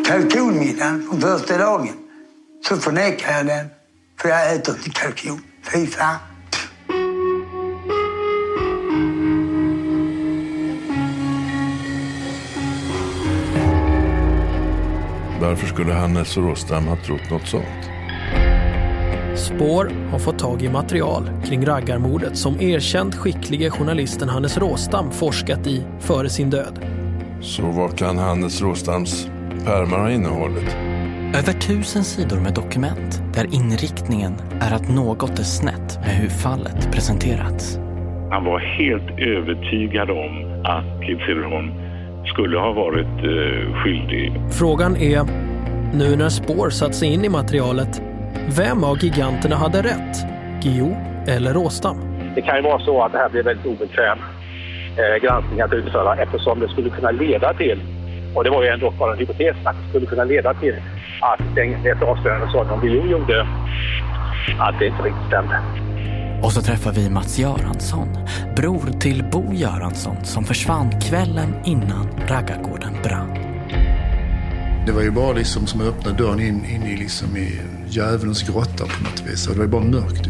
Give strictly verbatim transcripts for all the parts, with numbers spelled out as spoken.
kalkonmiddagen på första dagen så förnekar jag den. För jag äter inte kalkon. Fy fan. Varför skulle Hannes Råstam ha trott något sånt? Spår har fått tag i material kring raggarmordet som erkänt skicklige journalisten Hannes Råstam forskat i före sin död. Så vad kan Hannes Råstams pärmar ha innehållit? Över tusen sidor med dokument där inriktningen är att något är snett med hur fallet presenterats. Han var helt övertygad om att Keith Cederholm skulle ha varit eh, skyldig. Frågan är, nu när Spår satt sig in i materialet, vem av giganterna hade rätt? Guillou eller Råstam? Det kan ju vara så att det här blir väldigt obekväm eh, granskning att utföra eftersom det skulle kunna leda till, och det var ju ändå bara en hypotes, att det skulle kunna leda till att det avslöjande som Guillou gjorde att det inte riktigt stämde. Och så träffar vi Mats Göransson, bror till Bo Göransson som försvann kvällen innan raggargården brann. Det var ju bara liksom som att öppna dörren in, in i, liksom i djävulens grotta på något vis. Det var ju bara mörkt. Ja.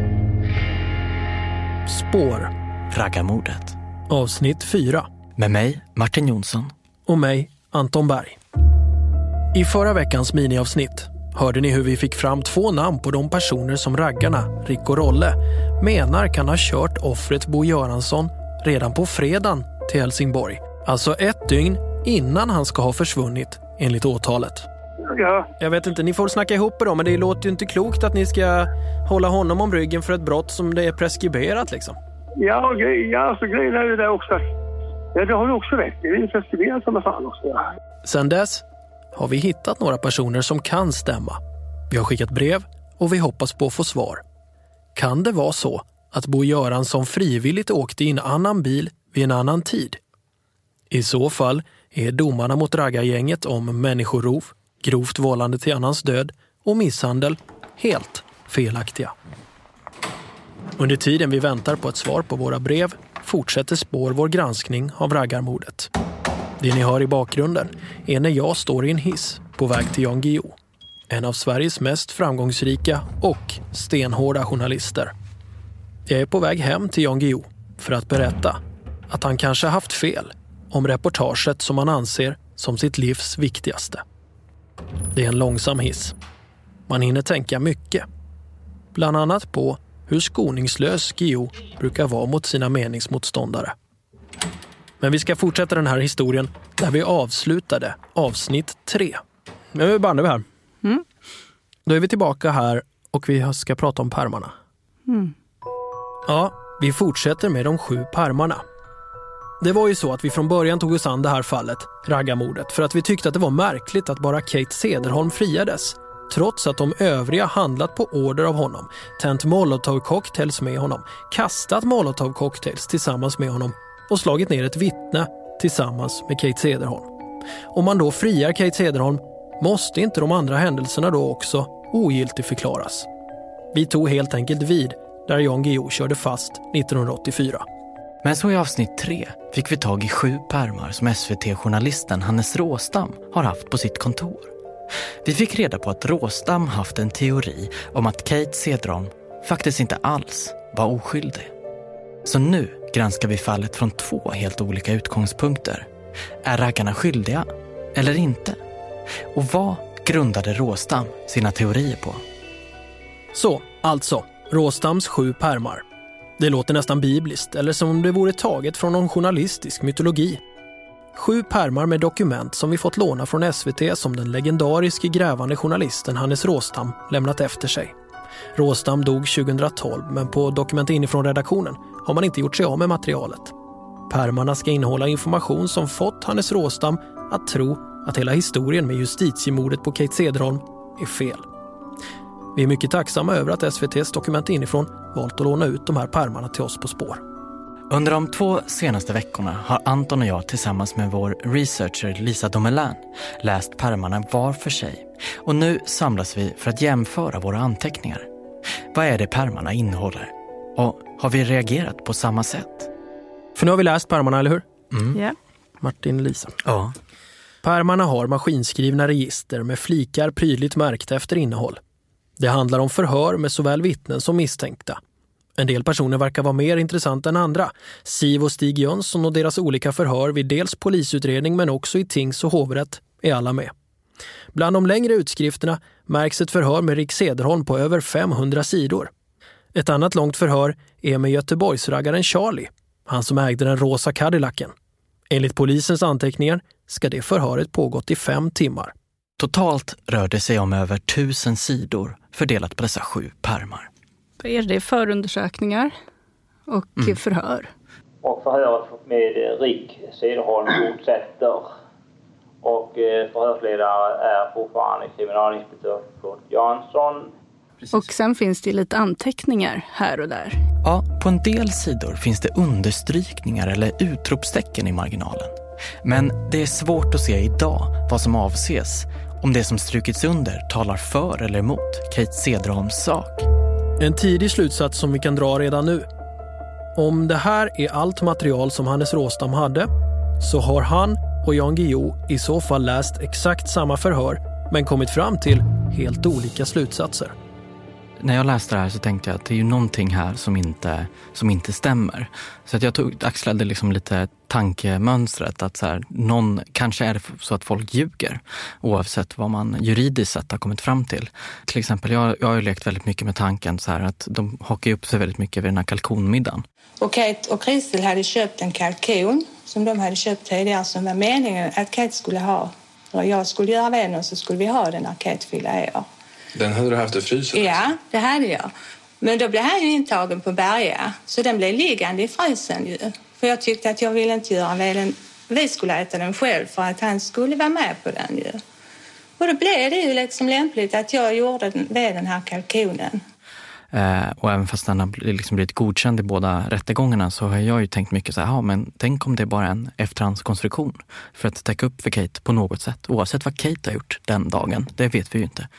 Spår. Raggarmordet. Avsnitt fyra. Med mig, Martin Jonsson. Och mig, Anton Berg. I förra veckans miniavsnitt hörde ni hur vi fick fram två namn på de personer som raggarna, Rick och Rolle, menar kan ha kört offret Bo Göransson redan på fredagen till Helsingborg. Alltså ett dygn innan han ska ha försvunnit enligt åtalet. Ja. Jag vet inte, ni får snacka ihop er då, men det låter ju inte klokt att ni ska hålla honom om ryggen för ett brott som det är preskriberat liksom. Ja, ja så grejen är ju det också. Ja, det har du också rätt. Det är ju preskriberat som fan också. Sen dess har vi hittat några personer som kan stämma. Vi har skickat brev och vi hoppas på att få svar. Kan det vara så att Bo Göransson frivilligt åkte i en annan bil vid en annan tid? I så fall är domarna mot raggargänget om människorov, grovt vållande till annans död och misshandel helt felaktiga. Under tiden vi väntar på ett svar på våra brev fortsätter Spår vår granskning av raggarmordet. Det ni hör i bakgrunden är när jag står i en hiss på väg till Jan Guillou, en av Sveriges mest framgångsrika och stenhårda journalister. Jag är på väg hem till Jan Guillou för att berätta att han kanske haft fel om reportaget som han anser som sitt livs viktigaste. Det är en långsam hiss. Man hinner tänka mycket. Bland annat på hur skoningslös Guillou brukar vara mot sina meningsmotståndare. Men vi ska fortsätta den här historien där vi avslutade avsnitt tre. Nu är Banne här. Mm. Då är vi tillbaka här och vi ska prata om pärmarna. Mm. Ja, vi fortsätter med de sju pärmarna. Det var ju så att vi från början tog oss an det här fallet, raggarmordet, för att vi tyckte att det var märkligt att bara Kate Cederholm friades, trots att de övriga handlat på order av honom, tänt molotov-cocktails med honom, kastat molotov-cocktails tillsammans med honom och slagit ner ett vittne tillsammans med Kate Cederholm. Om man då friar Kate Cederholm måste inte de andra händelserna då också ogiltigförklaras. Vi tog helt enkelt vid där Jan Guillou körde fast nittonhundraåttiofyra. Men så i avsnitt tre fick vi tag i sju pärmar som S V T-journalisten Hannes Råstam har haft på sitt kontor. Vi fick reda på att Råstam haft en teori om att Kate Cederholm faktiskt inte alls var oskyldig. Så nu granskar vi fallet från två helt olika utgångspunkter. Är raggarna skyldiga eller inte? Och vad grundade Råstam sina teorier på? Så, alltså, Råstams sju pärmar. Det låter nästan bibliskt, eller som om det vore taget från någon journalistisk mytologi. Sju pärmar med dokument som vi fått låna från S V T som den legendariske grävande journalisten Hannes Råstam lämnat efter sig. Råstam dog tjugohundratolv, men på dokument inifrån redaktionen har man inte gjort sig av med materialet. Pärmarna ska innehålla information som fått Hannes Råstam att tro att hela historien med justitiemordet på Kate Cederholm är fel. Vi är mycket tacksamma över att S V T:s dokument inifrån valt att låna ut de här pärmarna till oss på Spår. Under de två senaste veckorna har Anton och jag tillsammans med vår researcher Lisa Domelin läst pärmarna var för sig. Och nu samlas vi för att jämföra våra anteckningar. Vad är det pärmarna innehåller? Och har vi reagerat på samma sätt? För nu har vi läst pärmarna, eller hur? Mm. Yeah. Martin, Lisa. Ja. Pärmarna har maskinskrivna register med flikar prydligt märkta efter innehåll. Det handlar om förhör med såväl vittnen som misstänkta. En del personer verkar vara mer intressanta än andra. Siv och Stig Jönsson och deras olika förhör vid dels polisutredning men också i tings- och hovrätt är alla med. Bland de längre utskrifterna märks ett förhör med Rick Cederholm på över femhundra sidor. Ett annat långt förhör är med Göteborgsraggaren Charlie, han som ägde den rosa Cadillacen. Enligt polisens anteckningar ska det förhöret pågått i fem timmar. Totalt rör det sig om över tusen sidor fördelat på dessa sju pärmar. Är det förundersökningar och mm. förhör? Och förhöret med Rick Cederholm fortsätter. Och förhörsledare är fortfarande kriminalinspektör Kurt Jansson. Precis. Och sen finns det lite anteckningar här och där. Ja, på en del sidor finns det understrykningar eller utropstecken i marginalen. Men det är svårt att se idag vad som avses, om det som strukits under talar för eller emot Kate Cederholms sak. En tidig slutsats som vi kan dra redan nu. Om det här är allt material som Hannes Råstam hade, så har han och Jan Guillou i så fall läst exakt samma förhör men kommit fram till helt olika slutsatser. När jag läste det här så tänkte jag att det är ju någonting här som inte, som inte stämmer. Så att jag tog, axlade liksom lite tankemönstret att så här, någon, kanske är det så att folk ljuger oavsett vad man juridiskt sett har kommit fram till. Till exempel, jag, jag har ju lekt väldigt mycket med tanken så här att de hakar upp sig väldigt mycket vid den här kalkonmiddagen. Och Kate och Kristel hade köpt en kalkon som de hade köpt tidigare som var meningen att Kate skulle ha. Och jag skulle göra den och så skulle vi ha den när Kate fyllde år. Den hade du haft i frysen? Ja, det hade jag. Men då blev han ju intagen på Berga. Så den blev liggande i frysen ju. För jag tyckte att jag ville inte göra veden. Vi skulle äta den själv för att han skulle vara med på den ju. Och då blev det ju liksom lämpligt att jag gjorde den, den här kalkonen. Eh, och även fast den har liksom blivit godkänd i båda rättegångarna så har jag ju tänkt mycket så här, ja men tänk om det är bara en efterhandskonstruktion för att täcka upp för Kate på något sätt. Oavsett vad Kate har gjort den dagen, det vet vi ju inte.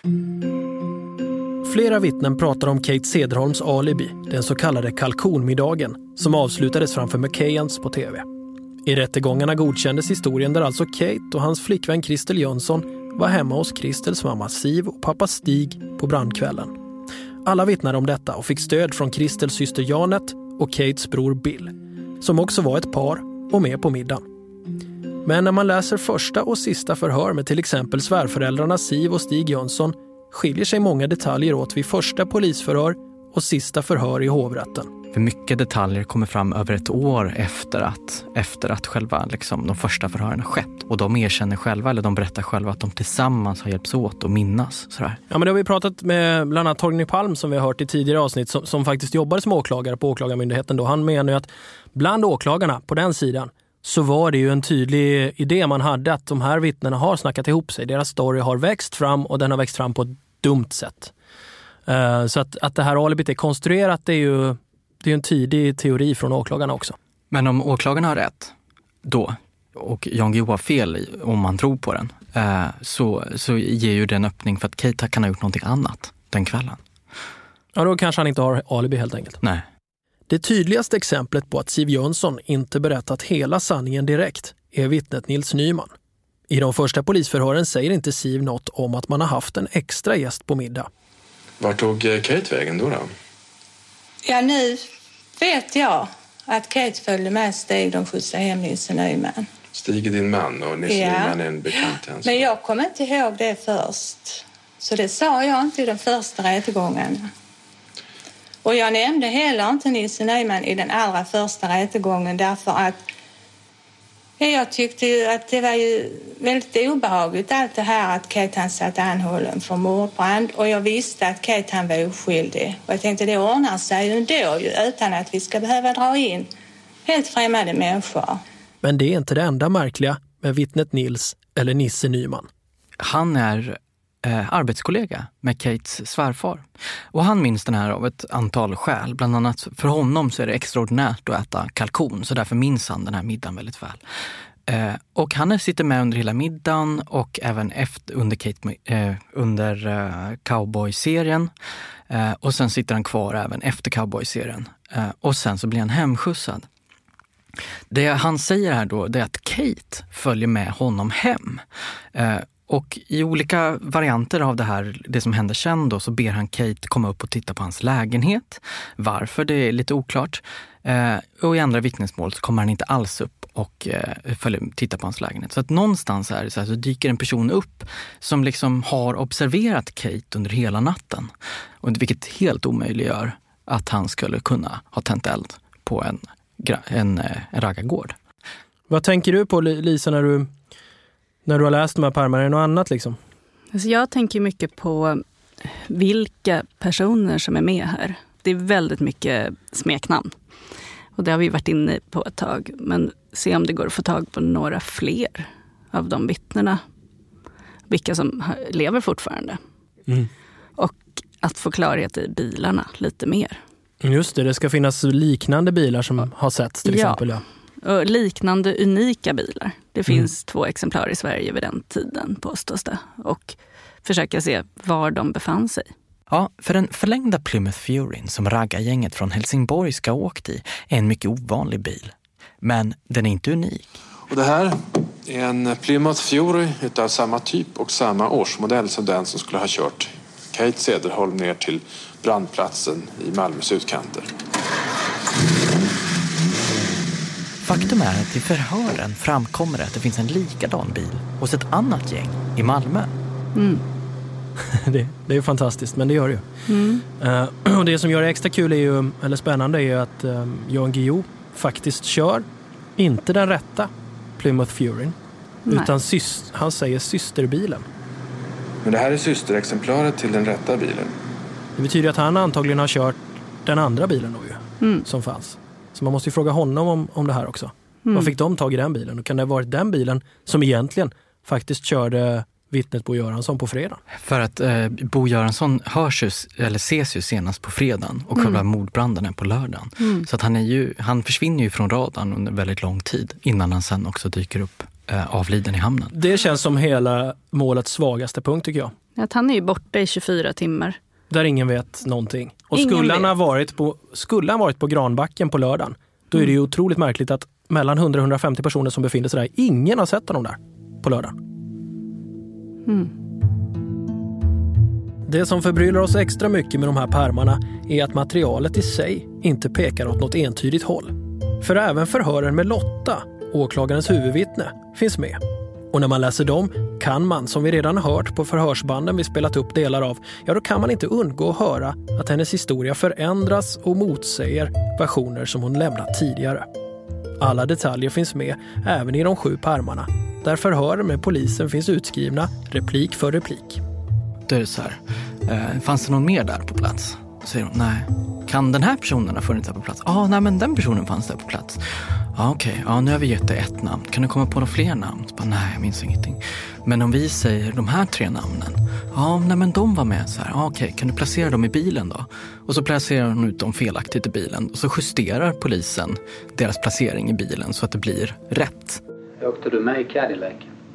Flera vittnen pratar om Kate Cederholms alibi, den så kallade kalkonmiddagen, som avslutades framför McKayans på tv. I rättegångarna godkändes historien där alltså Kate och hans flickvän Kristel Jönsson var hemma hos Kristels mamma Siv och pappa Stig på brandkvällen. Alla vittnade om detta och fick stöd från Kristels syster Janet och Kates bror Bill, som också var ett par och med på middagen. Men när man läser första och sista förhör med till exempel svärföräldrarna Siv och Stig Jönsson skiljer sig många detaljer åt vid första polisförhör och sista förhör i hovrätten. För mycket detaljer kommer fram över ett år efter att, efter att själva liksom, de första förhören har skett. Och de erkänner själva, eller de berättar själva att de tillsammans har hjälpts åt och minnas. Sådär. Ja, men det har vi pratat med bland annat Torgny Palm som vi har hört i tidigare avsnitt som, som faktiskt jobbar som åklagare på åklagarmyndigheten. Då. Han menar ju att bland åklagarna på den sidan så var det ju en tydlig idé man hade att de här vittnena har snackat ihop sig. Deras story har växt fram och den har växt fram på ett dumt sätt. Uh, så att, att det här alibit är konstruerat, det är ju det är en tidig teori från åklagarna också. Men om åklagarna har rätt då, och Jan Guillou har fel om man tror på den, uh, så, så ger ju det en öppning för att Kate kan ha gjort någonting annat den kvällen. Ja, då kanske han inte har alibi helt enkelt. Nej. Det tydligaste exemplet på att Siv Jönsson inte berättat hela sanningen direkt är vittnet Nils Nyman. I de första polisförhören säger inte Siv något om att man har haft en extra gäst på middag. Var tog Kate vägen då då? Ja, nu vet jag att Kate följde med Stig. De skjutsade hem Nisse Nyman. Stig är din man och Nisse ja. Nyman är en bekant till hans. Men jag kommer inte ihåg det först. Så det sa jag inte i den första rättegången. Och jag nämnde heller inte Nisse Nyman i den allra första rättegången därför att jag tyckte ju att det var ju väldigt obehagligt allt det här att Kate han satt anhållen för mordbrand och jag visste att Kate han var oskyldig. Och jag tänkte det ordnar sig ju ändå ju utan att vi ska behöva dra in helt främmande människor. Men det är inte det enda märkliga med vittnet Nils eller Nisse Nyman. Han är eh, arbetskollega med Kates svärfar. Och han minns den här av ett antal skäl. Bland annat för honom så är det extraordinärt att äta kalkon. Så därför minns han den här middagen väldigt väl. Eh, och han sitter med under hela middagen och även efter, under, Kate, eh, under eh, Cowboy-serien. Eh, och sen sitter han kvar även efter Cowboy-serien. Eh, och sen så blir han hemskjutsad. Det han säger här då det är att Kate följer med honom hem. Eh, och i olika varianter av det här, det som händer sen då, så ber han Kate komma upp och titta på hans lägenhet. Varför, det är lite oklart. Eh, och i andra vittnesmål så kommer han inte alls upp och eh, följer, tittar på hans lägenhet. Så att någonstans är det så här, så dyker en person upp som liksom har observerat Kate under hela natten. Och vilket helt omöjliggör att han skulle kunna ha tänt eld på en, en, en raggargård. Vad tänker du på, Lisa, när du, när du har läst de här pärmarna? Är det något annat liksom? Alltså jag tänker mycket på vilka personer som är med här. Det är väldigt mycket smeknamn. Och det har vi varit inne på ett tag. Men se om det går att få tag på några fler av de vittnena. Vilka som lever fortfarande. Mm. Och att få klarhet i bilarna lite mer. Just det, det ska finnas liknande bilar som har setts till ja. exempel. Ja, och liknande unika bilar. Det finns mm. två exemplar i Sverige vid den tiden, påstås det. Och försöka se var de befann sig. Ja, för den förlängda Plymouth Furyn som raggargänget från Helsingborg ska ha åkt i är en mycket ovanlig bil. Men den är inte unik. Och det här är en Plymouth Fury utav samma typ och samma årsmodell som den som skulle ha kört Kate Cederholm ner till brandplatsen i Malmös utkanter. Faktum är att i förhören framkommer att det finns en likadan bil hos ett annat gäng i Malmö. Mm. det, det är ju fantastiskt, men det gör det ju. Mm. Uh, och det som gör det extra kul är ju, eller spännande är ju att um, Jan Guillou faktiskt kör inte den rätta Plymouth Furyn, utan syst, han säger systerbilen. Men det här är systerexemplaret till den rätta bilen. Det betyder att han antagligen har kört den andra bilen då ju, mm. som fanns. Så man måste ju fråga honom om, om det här också. Mm. Vad fick de tag i den bilen? Och kan det ha varit den bilen som egentligen faktiskt körde vittnet Bo Göransson på fredag? För att eh, Bo Göransson hörs ju, eller ses ju senast på fredagen och själva mm. mordbranden är på lördagen. Mm. Så att han, är ju, han försvinner ju från radarn under väldigt lång tid innan han sen också dyker upp eh, avliden i hamnen. Det känns som hela målets svagaste punkt tycker jag. Att han är ju borta i tjugofyra timmar. Där ingen vet någonting. Och skulle han, ha varit på, skulle han varit på Granbacken på lördagen, då är det ju otroligt märkligt att mellan hundra till hundrafemtio personer som befinner sig där, ingen har sett honom där på lördagen. Mm. Det som förbryllar oss extra mycket med de här pärmarna är att materialet i sig inte pekar åt något entydigt håll. För även förhören med Lotta, åklagarens huvudvittne, finns med. Och när man läser dem kan man, som vi redan hört på förhörsbanden vi spelat upp delar av, ja då kan man inte undgå att höra att hennes historia förändras och motsäger versioner som hon lämnat tidigare. Alla detaljer finns med, även i de sju pärmarna, där förhör med polisen finns utskrivna replik för replik. Det är så här, eh, fanns det någon mer där på plats? Säger hon, nej. Kan den här personen ha funnits där på plats? Ja, ah, nej men den personen fanns där på plats. Ja ah, okej, okay. ja, nu har vi gett dig ett namn. Kan du komma på några fler namn? Så bara, nej, jag minns ingenting. Men om vi säger de här tre namnen. Ja, ah, nej men de var med så här. Ja ah, okej, okay. Kan du placera dem i bilen då? Och så placerar hon ut dem felaktigt i bilen. Och så justerar polisen deras placering i bilen så att det blir rätt. Åkte du med i Cadillac?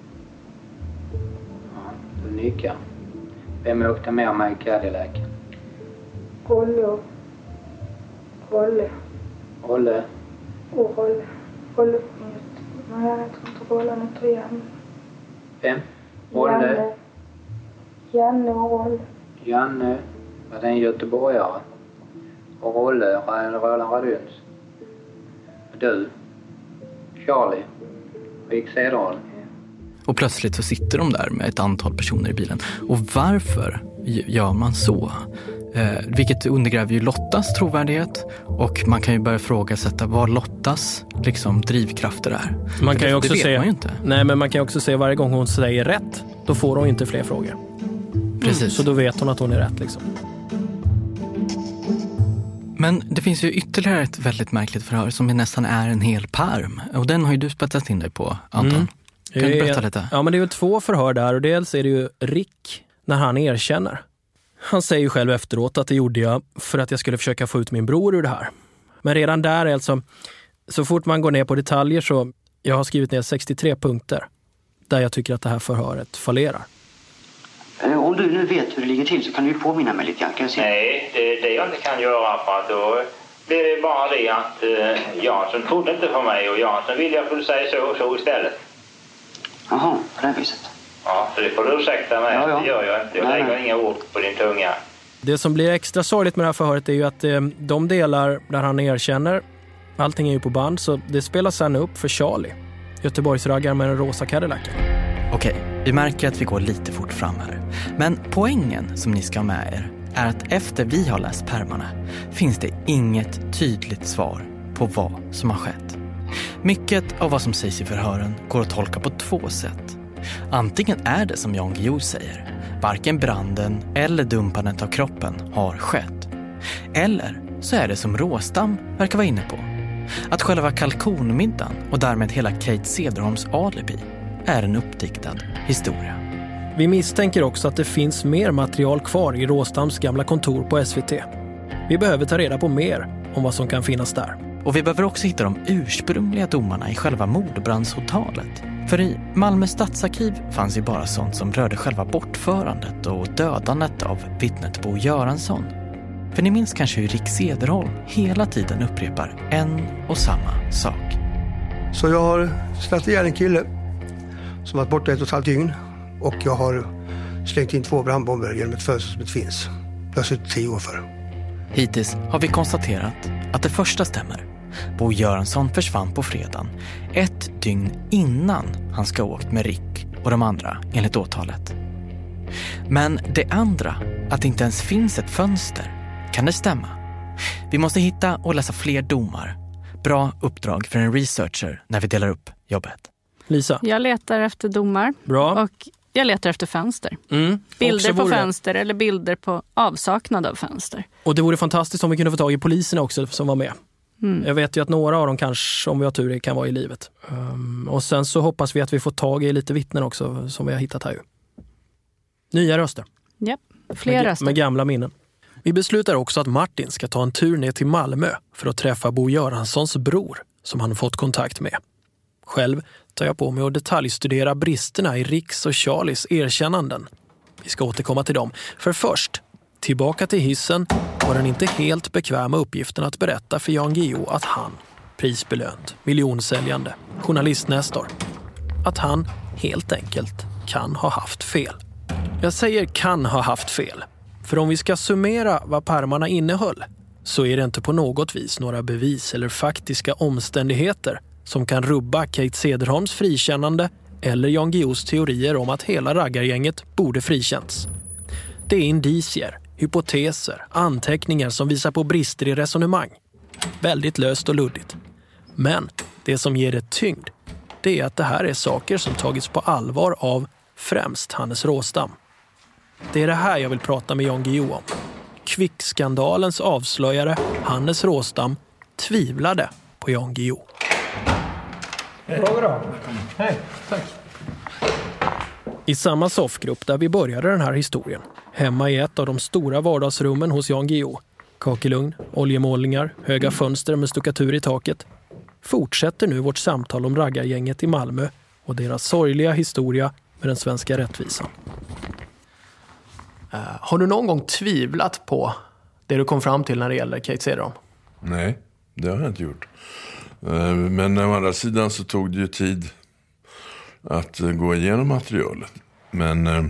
Ja, du nickar. Vem åkte med mig i Cadillac? Olle. Olle. Olle? Och Olle. Olle finns. Men jag tror inte Olle nu tror jag. Vem? Olle? Janne. Janne och Olle. Janne. Var det en göteborgare? Och Olle, Roland Raduns. Du? Charlie? Rick Cederholm. Och plötsligt så sitter de där med ett antal personer i bilen. Och varför gör man så? Eh, vilket undergräver ju Lottas trovärdighet. Och man kan ju börja frågasätta vad Lottas liksom, drivkrafter är. Man kan det, ju också det vet se, man ju inte. Nej, men man kan ju också se varje gång hon säger rätt, då får hon inte fler frågor. Precis. Mm, så då vet hon att hon är rätt liksom. Men det finns ju ytterligare ett väldigt märkligt förhör som nästan är en hel pärm. Och den har ju du spetsat in dig på, Anton. Mm. Kan du berätta lite? Ja, men det är ju två förhör där. Och dels är det ju Rick när han erkänner. Han säger ju själv efteråt att det gjorde jag för att jag skulle försöka få ut min bror ur det här. Men redan där är alltså, så fort man går ner på detaljer så, jag har skrivit ner sextiotre punkter där jag tycker att det här förhöret fallerar. Om du nu vet hur det ligger till så kan du påminna mig lite grann, kan jag säga? Nej, det är det jag inte kan göra, för att då Det är bara det att eh, Jansson trodde inte på mig och Jansson ville jag skulle säga så och så istället. Jaha, på det viset. Ja, så det får du ursäkta mig. Ja, ja. Det gör jag inte. Jag Nej, lägger nej. inga ord på din tunga. Det som blir extra sorgligt med det här förhöret är ju att eh, de delar där han erkänner, allting är ju på band, så det spelas sen upp för Charlie, Göteborgsraggar med den rosa Cadillacen. Okej, vi märker att vi går lite fort fram här. Men poängen som ni ska ha med er är att efter vi har läst pärmarna finns det inget tydligt svar på vad som har skett. Mycket av vad som sägs i förhören går att tolka på två sätt. Antingen är det som Jan Guillou säger, varken branden eller dumpandet av kroppen har skett. Eller så är det som Råstam verkar vara inne på, att själva kalkonmiddagen och därmed hela Kate Cederholms alibi är en uppdiktad historia. Vi misstänker också att det finns mer material kvar i Råstams gamla kontor på S V T. Vi behöver ta reda på mer om vad som kan finnas där. Och vi behöver också hitta de ursprungliga domarna i själva mordbrandshotalet. För i Malmö stadsarkiv fanns ju bara sånt som rörde själva bortförandet och dödandet av vittnet Bo Göransson. För ni minns kanske hur Rick Cederholm hela tiden upprepar en och samma sak. Så jag har slagit ihjäl en kille som varit borta ett och ett halvt dygn. Och jag har slängt in två brandbomber genom ett fönster som inte finns. Jag har suttit tio år för. Hittills har vi konstaterat att det första stämmer. Bo Göransson försvann på fredagen, ett dygn innan han ska ha åkt med Rick och de andra enligt åtalet. Men det andra, att det inte ens finns ett fönster, kan det stämma? Vi måste hitta och läsa fler domar. Bra uppdrag för en researcher när vi delar upp jobbet. Lisa? Jag letar efter domar. Bra. Och jag letar efter fönster. Mm. Bilder på vore... fönster eller bilder på avsaknad av fönster. Och det vore fantastiskt om vi kunde få tag i polisen också som var med. Mm. Jag vet ju att några av dem kanske, om vi har tur, kan vara i livet. Um, och sen så hoppas vi att vi får tag i lite vittnen också som vi har hittat här ju. Nya röster. Ja, fler med, röster. Med gamla minnen. Vi beslutar också att Martin ska ta en tur ner till Malmö för att träffa Bo Göranssons bror som han fått kontakt med. Själv tar jag på mig att detaljstudera bristerna i Ricks och Charlies erkännanden. Vi ska återkomma till dem. För först, tillbaka till hissen var den inte helt bekväma uppgiften att berätta för Jan Guillou att han, prisbelönt, miljonsäljande, journalistnästor, att han helt enkelt kan ha haft fel. Jag säger kan ha haft fel, för om vi ska summera vad pärmarna innehöll så är det inte på något vis några bevis eller faktiska omständigheter som kan rubba Kate Cederholms frikännande eller Jan Guillous teorier om att hela raggargänget borde frikänts. Det är indicier, hypoteser, anteckningar som visar på brister i resonemang. Väldigt löst och luddigt. Men det som ger det tyngd, det är att det här är saker som tagits på allvar av främst Hannes Råstam. Det är det här jag vill prata med Jan Guillou om. Kvickskandalens avslöjare Hannes Råstam tvivlade på Jan Guillou. Bra, bra. Hej, tack. I samma soffgrupp där vi började den här historien, hemma i ett av de stora vardagsrummen hos Jan Guillou, kakelugn, oljemålningar, höga fönster med stuckatur i taket, fortsätter nu vårt samtal om raggargänget i Malmö och deras sorgliga historia med den svenska rättvisan. Uh, har du någon gång tvivlat på det du kom fram till när det gäller Kate Cederholm? Nej, det har jag inte gjort. Uh, men å andra sidan så tog det ju tid att uh, gå igenom materialet. Men uh,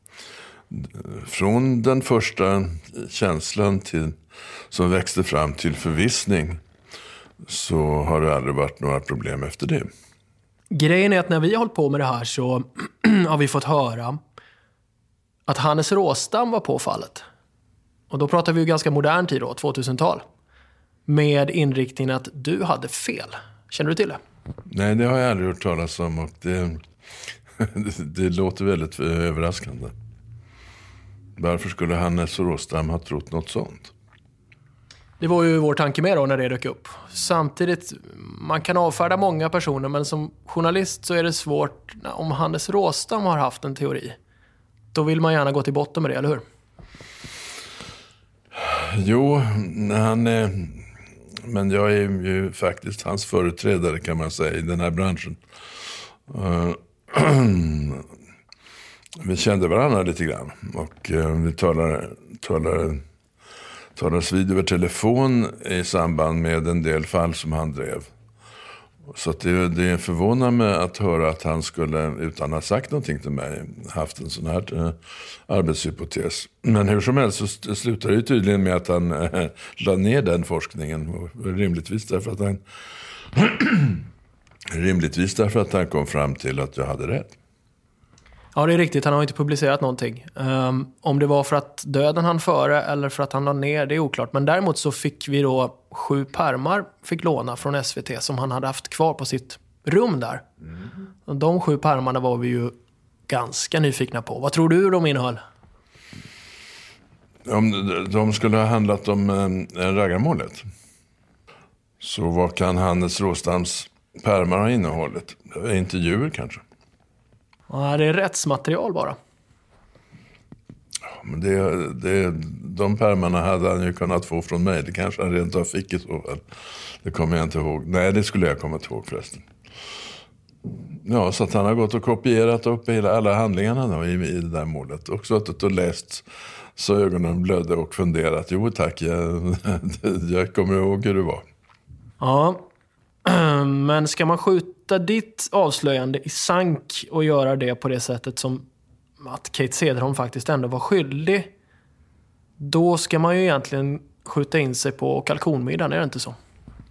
från den första känslan till, som växte fram till förvissning, så har det aldrig varit några problem efter det. Grejen är att när vi har hållit på med det här så har vi fått höra att Hannes Råstam var på fallet. Och då pratar vi ju ganska modern tid då, tvåtusental. Med inriktningen att du hade fel. Känner du till det? Nej, det har jag aldrig hört talas om och det, det låter väldigt överraskande. Varför skulle Hannes Råstam ha trott något sånt? Det var ju vår tanke med då när det dök upp. Samtidigt, man kan avfärda många personer, men som journalist så är det svårt. Om Hannes Råstam har haft en teori, då vill man gärna gå till botten med det, eller hur? Jo, han är, men jag är ju faktiskt hans företrädare kan man säga i den här branschen. Vi kände varandra lite grann och vi talade, talade talades vid över telefon i samband med en del fall som han drev. Så att det, det förvånar mig att höra att han skulle, utan att ha sagt någonting till mig, haft en sån här eh, arbetshypotes. Men hur som helst så slutar det ju tydligen med att han eh, la ner den forskningen. Rimligtvis därför att han rimligtvis därför att han kom fram till att jag hade rätt. Ja, det är riktigt. Han har inte publicerat någonting. Um, om det var för att döden han före eller för att han la ner, det är oklart. Men däremot så fick vi då sju pärmar fick låna från S V T som han hade haft kvar på sitt rum där. Mm. Och de sju pärmarna var vi ju ganska nyfikna på. Vad tror du de innehöll? Om de skulle ha handlat om en, en raggarmålet. Så vad kan Hannes Råstams pärmar ha innehållit? Intervjuer kanske? Ja, det är rättsmaterial bara. Ja, men det, det, de pärmarna hade han ju kunnat få från mig. Det kanske han rent av fick i så fall. Det kommer jag inte ihåg. Nej, det skulle jag komma ihåg förresten. Ja, så att han har gått och kopierat upp hela, alla handlingarna då, i, i det där målet. Och suttit och läst så ögonen blödde och funderat. Jo tack, jag, jag kommer ihåg hur det var. Ja, men ska man skjuta ditt avslöjande i sank och göra det på det sättet som att Kate Cederholm faktiskt ändå var skyldig, då ska man ju egentligen skjuta in sig på kalkonmiddagen, är det inte så?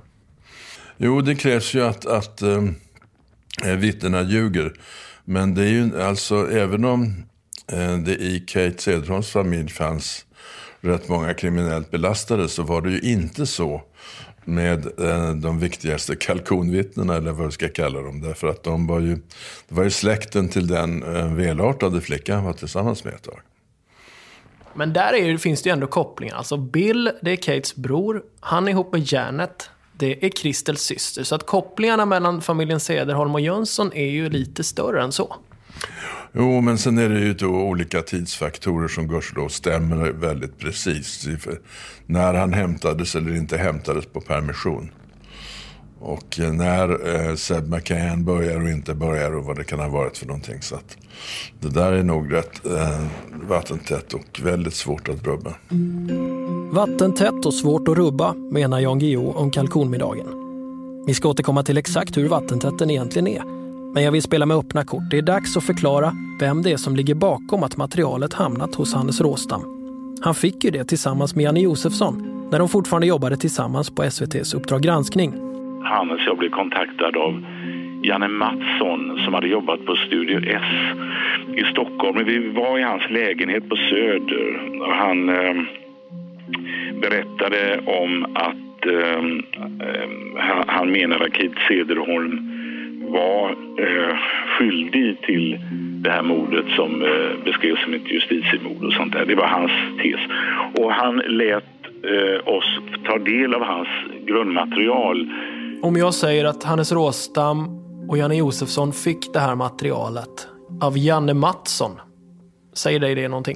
Jo, det krävs ju att, att äh, vittnena ljuger. Men det är ju alltså, även om äh, det i Kate Cederholms familj fanns rätt många kriminellt belastade, så var det ju inte så med eh, de viktigaste kalkonvittnena, eller vad vi ska kalla dem. Därför att de var ju, det var ju släkten till den eh, välartade flickan han var tillsammans med ett tag. Men där är, finns det ju ändå kopplingar. Alltså Bill, det är Kates bror. Han är ihop med Janet. Det är Kristels syster. Så att kopplingarna mellan familjen Cederholm och Jönsson är ju lite större än så. Jo, men sen är det ju då olika tidsfaktorer som gudskelov stämmer väldigt precis. När han hämtades eller inte hämtades på permission. Och när eh, Seb McCann börjar och inte börjar och vad det kan ha varit för någonting. Så att det där är nog rätt eh, vattentätt och väldigt svårt att rubba. Vattentätt och svårt att rubba, menar Jan Guillou om kalkonmiddagen. Vi ska återkomma till exakt hur vattentätten egentligen är. Men jag vill spela med öppna kort. Det är dags att förklara vem det är som ligger bakom att materialet hamnat hos Hannes Råstam. Han fick ju det tillsammans med Janne Josefsson när de fortfarande jobbade tillsammans på S V T:s Uppdrag granskning. Hannes jag blev kontaktad av Janne Mattsson som hade jobbat på Studio S i Stockholm. Vi var i hans lägenhet på Söder och han eh, berättade om att eh, han, han menade att Kate Cederholm var eh, skyldig till det här mordet som eh, beskrevs som ett justitiemord och sånt där. Det var hans tes. Och han lät eh, oss ta del av hans grundmaterial. Om jag säger att Hannes Råstam och Janne Josefsson fick det här materialet av Janne Mattsson, säger dig det någonting?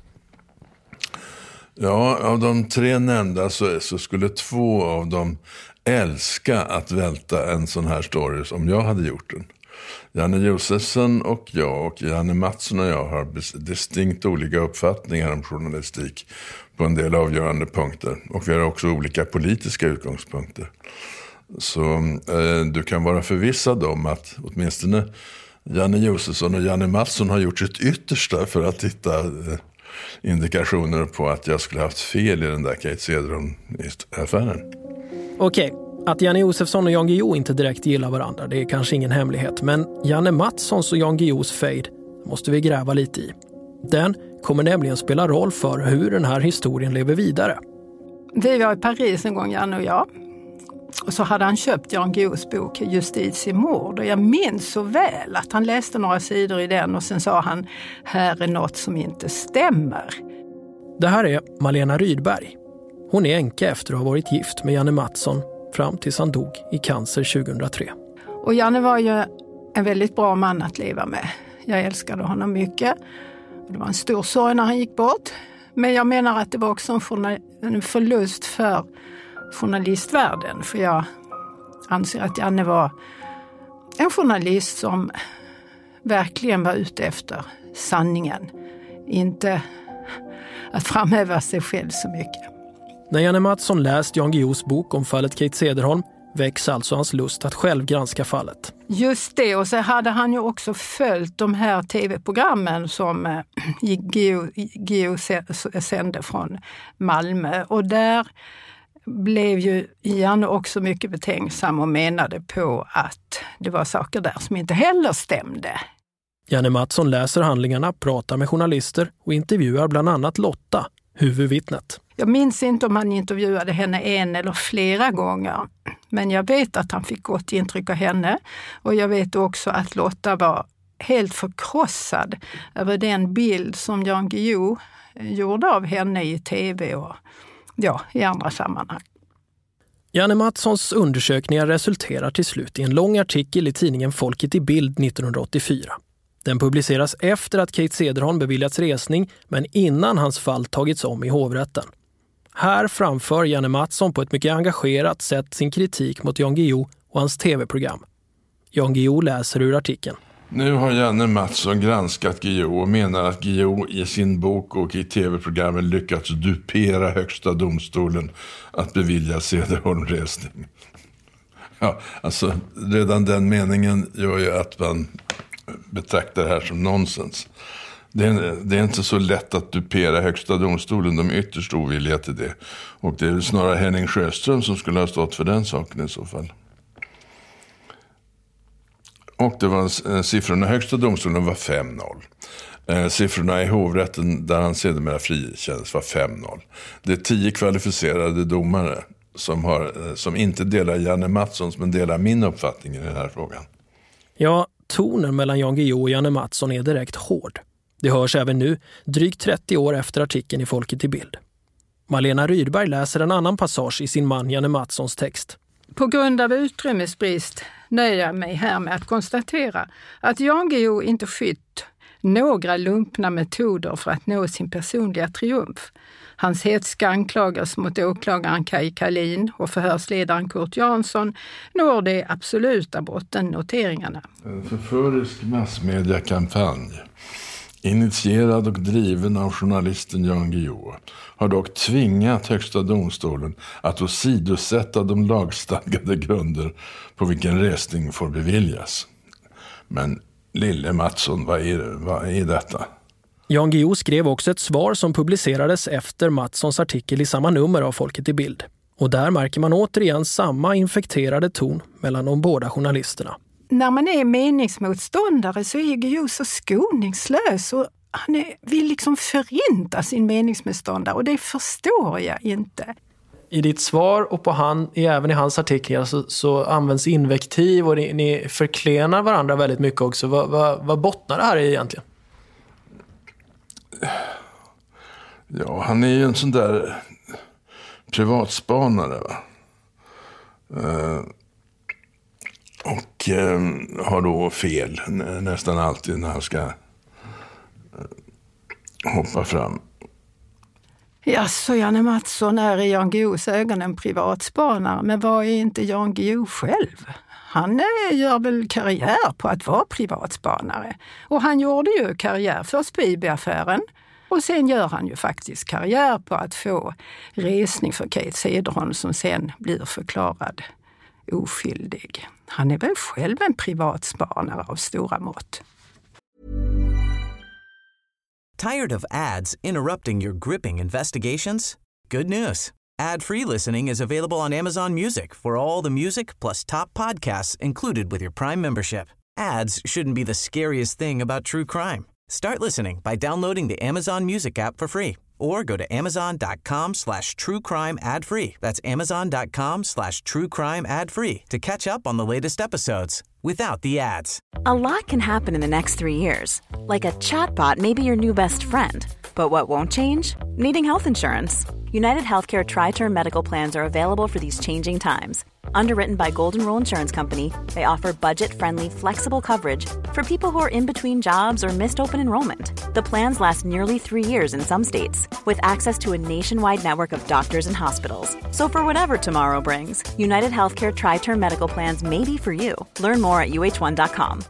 Ja, av de tre nämnda så, så skulle två av dem älska att välta en sån här story som jag hade gjort den. Janne Josefsson och jag och Janne Mattsson och jag har distinkt olika uppfattningar om journalistik på en del avgörande punkter. Och vi har också olika politiska utgångspunkter. Så eh, du kan vara förvissad om att åtminstone Janne Josefsson och Janne Mattsson har gjort sitt yttersta för att hitta eh, indikationer på att jag skulle haft fel i den där Kate Cederholm-affären. Okej, att Janne Josefsson och Jan Guillou inte direkt gillar varandra, det är kanske ingen hemlighet. Men Janne Mattssons och Jan Guillous fejd måste vi gräva lite i. Den kommer nämligen spela roll för hur den här historien lever vidare. Vi var i Paris en gång, Janne och jag. Och så hade han köpt Jan Guillous bok Justitiemord. Och jag minns så väl att han läste några sidor i den och sen sa han, här är något som inte stämmer. Det här är Malena Rydberg. Hon är änka efter att ha varit gift med Janne Mattsson fram tills han dog i cancer tjugohundratre. Och Janne var ju en väldigt bra man att leva med. Jag älskade honom mycket. Det var en stor sorg när han gick bort. Men jag menar att det var också en, journal- en förlust för journalistvärlden. För jag anser att Janne var en journalist som verkligen var ute efter sanningen. Inte att framhäva sig själv så mycket. När Janne Mattsson läst Jan Guillous bok om fallet Kate Cederholm väcks alltså hans lust att själv granska fallet. Just det, och så hade han ju också följt de här tv-programmen som eh, Guillou sände från Malmö. Och där blev ju Janne också mycket betänksam och menade på att det var saker där som inte heller stämde. Janne Mattsson läser handlingarna, pratar med journalister och intervjuar bland annat Lotta, huvudvittnet. Jag minns inte om han intervjuade henne en eller flera gånger. Men jag vet att han fick gott intryck av henne. Och jag vet också att Lotta var helt förkrossad över den bild som Jan Guillou gjorde av henne i tv och ja, i andra sammanhang. Janne Mattssons undersökningar resulterar till slut i en lång artikel i tidningen Folket i Bild nittonhundraåttiofyra. Den publiceras efter att Kate Cederholm beviljats resning men innan hans fall tagits om i hovrätten. Här framför Janne Mattsson på ett mycket engagerat sätt sin kritik mot Jan Guillou och hans tv-program. Jan Guillou läser ur artikeln. Nu har Janne Mattsson granskat Guillou och menar att Guillou i sin bok och i tv-programmen lyckats dupera högsta domstolen att bevilja Cederholm resning. Ja, alltså redan den meningen gör ju att man betraktar det här som nonsens. Det är, det är inte så lätt att dupera högsta domstolen, de är ytterst ovilliga till det. Och det är snarare Henning Sjöström som skulle ha stått för den saken i så fall. Och det var siffrorna högsta domstolen var fem noll. Eh, siffrorna i hovrätten där han sedermera frikändes var fem noll. Det är tio kvalificerade domare som, har, som inte delar Janne Mattsons men delar min uppfattning i den här frågan. Ja, tonen mellan Jan Guillou och Janne Mattsson är direkt hård. Det hörs även nu, drygt trettio år efter artikeln i Folket i Bild. Malena Rydberg läser en annan passage i sin man Janne Mattssons text. På grund av utrymmesbrist nöjer jag mig här med att konstatera att Jan Guillou inte skytt några lumpna metoder för att nå sin personliga triumf. Hans hetska anklagas mot åklagaren Kaj Kalin och förhörsledaren Kurt Jansson når de absoluta bottennoteringarna. En förförisk massmediakampanj, initierad och driven av journalisten Jan Guillou, har dock tvingat högsta domstolen att åsidosätta de lagstadgade grunder på vilken resning får beviljas. Men lille Mattsson, vad är, vad är detta? Jan Guillou skrev också ett svar som publicerades efter Mattssons artikel i samma nummer av Folket i Bild. Och där märker man återigen samma infekterade ton mellan de båda journalisterna. När man är meningsmotståndare så är Guillou så skoningslös och han är, vill liksom förinta sin meningsmotståndare och det förstår jag inte. I ditt svar och på han, även i hans artiklar så, så används invektiv och ni, ni förklenar varandra väldigt mycket också. Vad, vad, vad bottnar det här i egentligen? Ja, han är ju en sån där privatspanare, va? Uh, och uh, har då fel nästan alltid när han ska uh, hoppa fram. Ja, så Janne Mattsson är i Jan Guillous ögon en privatspanare, men vad är inte Jan Guillou själv? Han är, gör väl karriär på att vara privatspanare. Och han gjorde ju karriär först på I B-affären. Och sen gör han ju faktiskt karriär på att få resning för Kate Cederholm som sen blir förklarad oskyldig. Han är väl själv en privatspanare av stora mått. Tired of ads interrupting your gripping investigations? Good news. Ad-free listening is available on Amazon Music for all the music plus top podcasts included with your Prime membership. Ads shouldn't be the scariest thing about true crime. Start listening by downloading the Amazon Music app for free or go to amazon.com slash true crime ad free. That's amazon.com slash true crime ad free to catch up on the latest episodes without the ads. A lot can happen in the next three years. Like a chatbot may be your new best friend. But what won't change? Needing health insurance. United Healthcare Tri-Term Medical Plans are available for these changing times. Underwritten by Golden Rule Insurance Company, they offer budget-friendly, flexible coverage for people who are in between jobs or missed open enrollment. The plans last nearly three years in some states, with access to a nationwide network of doctors and hospitals. So for whatever tomorrow brings, United Healthcare Tri-Term Medical Plans may be for you. Learn more at u h one dot com.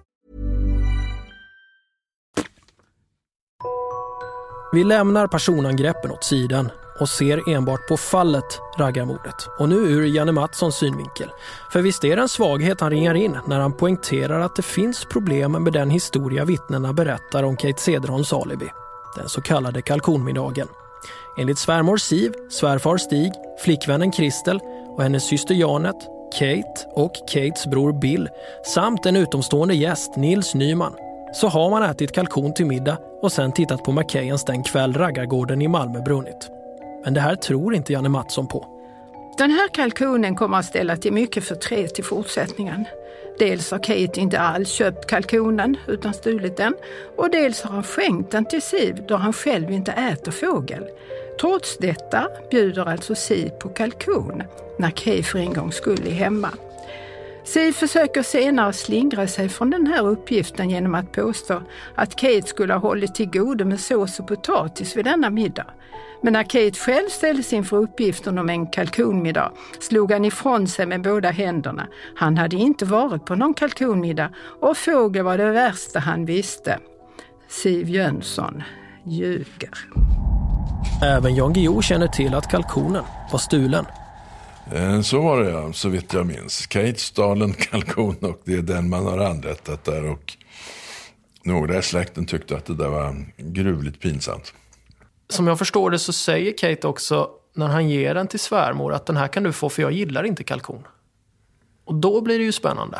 Vi lämnar personangreppen åt sidan och ser enbart på fallet raggarmordet. Och nu ur Janne Mattssons synvinkel. För visst är det en svaghet han ringar in när han poängterar att det finns problem med den historia vittnena berättar om Kate Cederholms alibi. Den så kallade kalkonmiddagen. Enligt svärmor Siv, svärfar Stig, flickvännen Kristel och hennes syster Janet, Kate och Kates bror Bill samt en utomstående gäst, Nils Nyman, så har man ätit kalkon till middag och sen tittat på McKayans den kväll raggargården i Malmö brunnit. Men det här tror inte Janne Mattsson på. Den här kalkonen kommer att ställa till mycket förtret i fortsättningen. Dels har Kate inte alls köpt kalkonen utan stulit den, och dels har han skänkt den till Siv då han själv inte äter fågel. Trots detta bjuder alltså Siv på kalkon när Kate för en gång skulle hemma. Siv försöker senare slingra sig från den här uppgiften genom att påstå att Kate skulle ha hållit till godo med sås och potatis vid denna middag. Men när Kate själv ställdes inför uppgiften om en kalkonmiddag slog han ifrån sig med båda händerna. Han hade inte varit på någon kalkonmiddag och fågel var det värsta han visste. Siv Jönsson ljuger. Även Jan Guillou känner till att kalkonen var stulen. Så var det, ja, så vitt jag minns. Kate stal en kalkon och det är den man har anrättat där, och några i släkten tyckte att det där var gruvligt pinsamt. Som jag förstår det så säger Kate också när han ger den till svärmor att den här kan du få för jag gillar inte kalkon. Och då blir det ju spännande.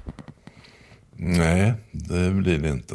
Nej, det blir det inte.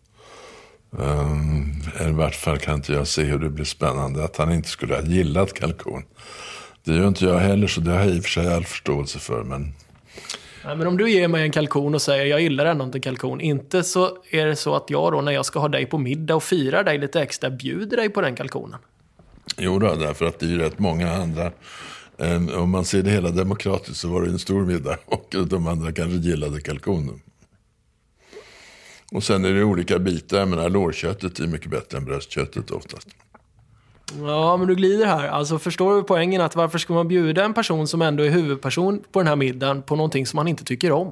Um, I vart fall kan inte jag se hur det blir spännande att han inte skulle ha gillat kalkon. Det gör inte jag heller, så det har jag i och för sig all förståelse för. Men... Nej, men om du ger mig en kalkon och säger jag gillar ändå inte kalkon, inte så är det så att jag då när jag ska ha dig på middag och fira dig lite extra bjuder dig på den kalkonen. Jo då, därför att det är ju rätt många andra. Um, om man ser det hela demokratiskt så var det en stor middag och de andra kanske gillade kalkonen. Och sen är det olika bitar, jag menar lårköttet är mycket bättre än bröstköttet oftast. Ja, men du glider här. Alltså förstår du poängen att varför ska man bjuda en person som ändå är huvudperson på den här middagen på någonting som man inte tycker om?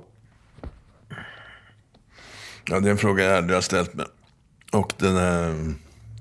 Ja, det är en fråga jag aldrig har ställt mig. Och den är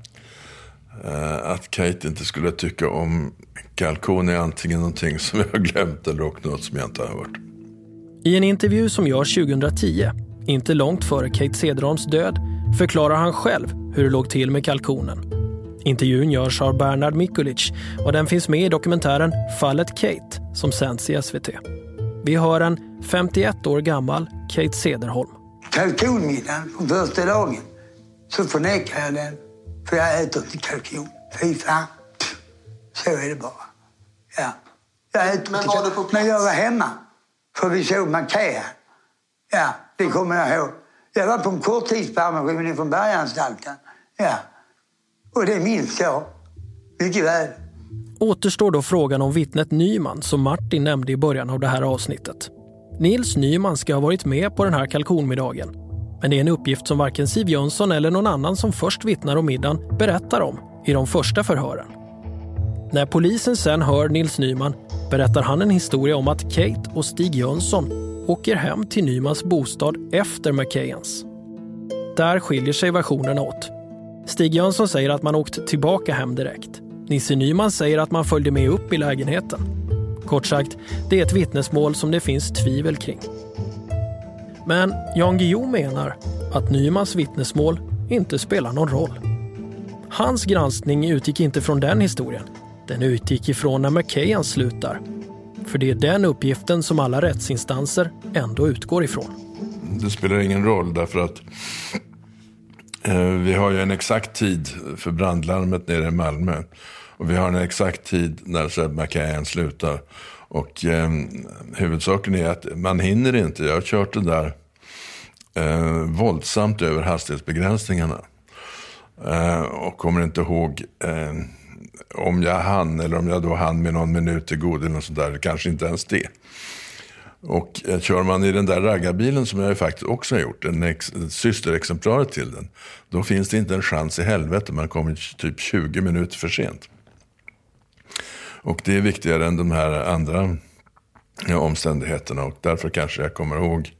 äh, att Kate inte skulle tycka om kalkon är antingen någonting som jag har glömt eller och något som jag inte har hört. I en intervju som görs tjugohundratio, inte långt före Kate Cederholms död, förklarar han själv hur det låg till med kalkonen. Intervjun görs av Bernard Mikulic och den finns med i dokumentären Fallet Kate som sänds i S V T. Vi hör en femtioett år gammal Kate Cederholm. Kalkonmiddagen på första dagen så förnekar jag den för jag äter inte kalkon. Fy fan. Så är det bara. Ja. Jag äter men var du på plats? Men jag var hemma för vi såg McKayan. Ja, det kommer jag ihåg. Jag var på en korttidspermission från Berganstalten. Ja. Och det minns jag mycket väl. Återstår då frågan om vittnet Nyman som Martin nämnde i början av det här avsnittet. Nils Nyman ska ha varit med på den här kalkonmiddagen. Men det är en uppgift som varken Siv Jönsson eller någon annan som först vittnar om middagen berättar om i de första förhören. När polisen sen hör Nils Nyman berättar han en historia om att Kate och Stig Jönsson åker hem till Nymans bostad efter McKayans. Där skiljer sig versionerna åt. Stig Jönsson säger att man åkt tillbaka hem direkt. Nisse Nyman säger att man följde med upp i lägenheten. Kort sagt, det är ett vittnesmål som det finns tvivel kring. Men Jan Guillou menar att Nymans vittnesmål inte spelar någon roll. Hans granskning utgick inte från den historien. Den utgick ifrån när McKayan slutar. För det är den uppgiften som alla rättsinstanser ändå utgår ifrån. Det spelar ingen roll därför att eh, vi har ju en exakt tid för brandlarmet nere i Malmö. Och vi har en exakt tid när Seb McKayan slutar. Och eh, huvudsaken är att man hinner inte. Jag har kört det där eh, våldsamt över hastighetsbegränsningarna. Eh, och kommer inte ihåg eh, om jag hann eller om jag då hann med någon minut till god eller något sånt där. Kanske inte ens det. Och eh, kör man i den där raggarbilen som jag ju faktiskt också har gjort, en ex- systerexemplar till den, då finns det inte en chans i helvete. Man kommer typ tjugo minuter för sent. Och det är viktigare än de här andra ja, omständigheterna. Och därför kanske jag kommer ihåg,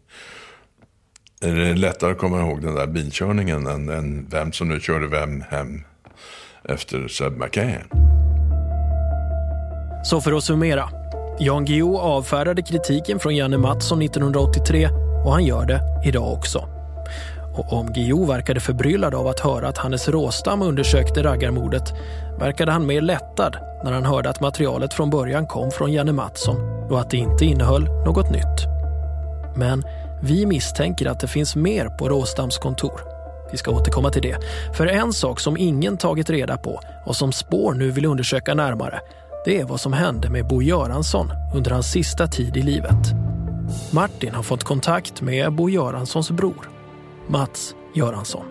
är det lättare att komma ihåg den där bilkörningen än, än vem som nu körde vem hem efter Seb McKayan. Så för att summera. Jan Guillou avfärdade kritiken från Janne Mattsson nittonhundraåttiotre och han gör det idag också. Och om Guillou verkade förbryllad av att höra att Hannes Råstam undersökte raggarmordet verkade han mer lättad när han hörde att materialet från början kom från Janne Mattsson och att det inte innehöll något nytt. Men vi misstänker att det finns mer på Råstams kontor. Vi ska återkomma till det. För en sak som ingen tagit reda på och som Spår nu vill undersöka närmare, det är vad som hände med Bo Göransson under hans sista tid i livet. Martin har fått kontakt med Bo Göranssons bror, Mats Göransson.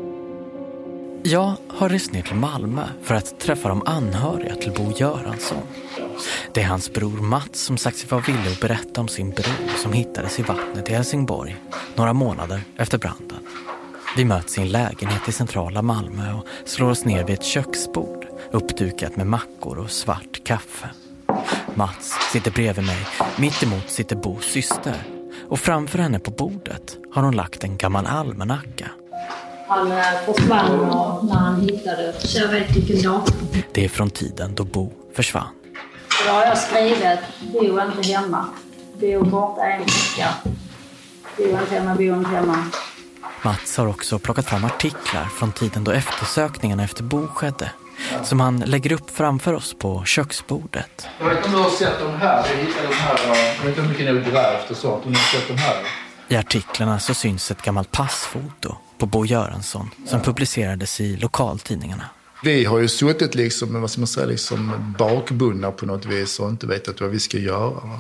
Jag har rest ner till Malmö för att träffa de anhöriga till Bo Göransson. Det är hans bror Mats som sagt sig vara villig att berätta om sin bror som hittades i vattnet i Helsingborg några månader efter branden. Vi möts i en lägenhet i centrala Malmö och slår oss ner vid ett köksbord uppdukat med mackor och svart kaffe. Mats sitter bredvid mig, mitt emot sitter Bos syster och framför henne på bordet har hon lagt en gammal almanacka. Han försvann när han hittade så jag vet vilken dag. Det är från tiden då Bo försvann. Då har jag skrivit, Bo är inte hemma. Bo borta en vecka. Bo är inte hemma, Bo är inte hemma. Mats har också plockat fram artiklar från tiden då eftersökningarna efter Bo skedde, som han lägger upp framför oss på köksbordet. Jag vet inte om du har sett de här. Jag hittade de här. Jag vet inte hur mycket ni grävt och så. Om ni har sett de här. I artiklarna så syns ett gammalt passfoto på Bo Göransson som publicerades i lokaltidningarna. Vi har ju suttit liksom, vad ska man säga, liksom bakbundna på något vis och inte vetat vad vi ska göra. Va?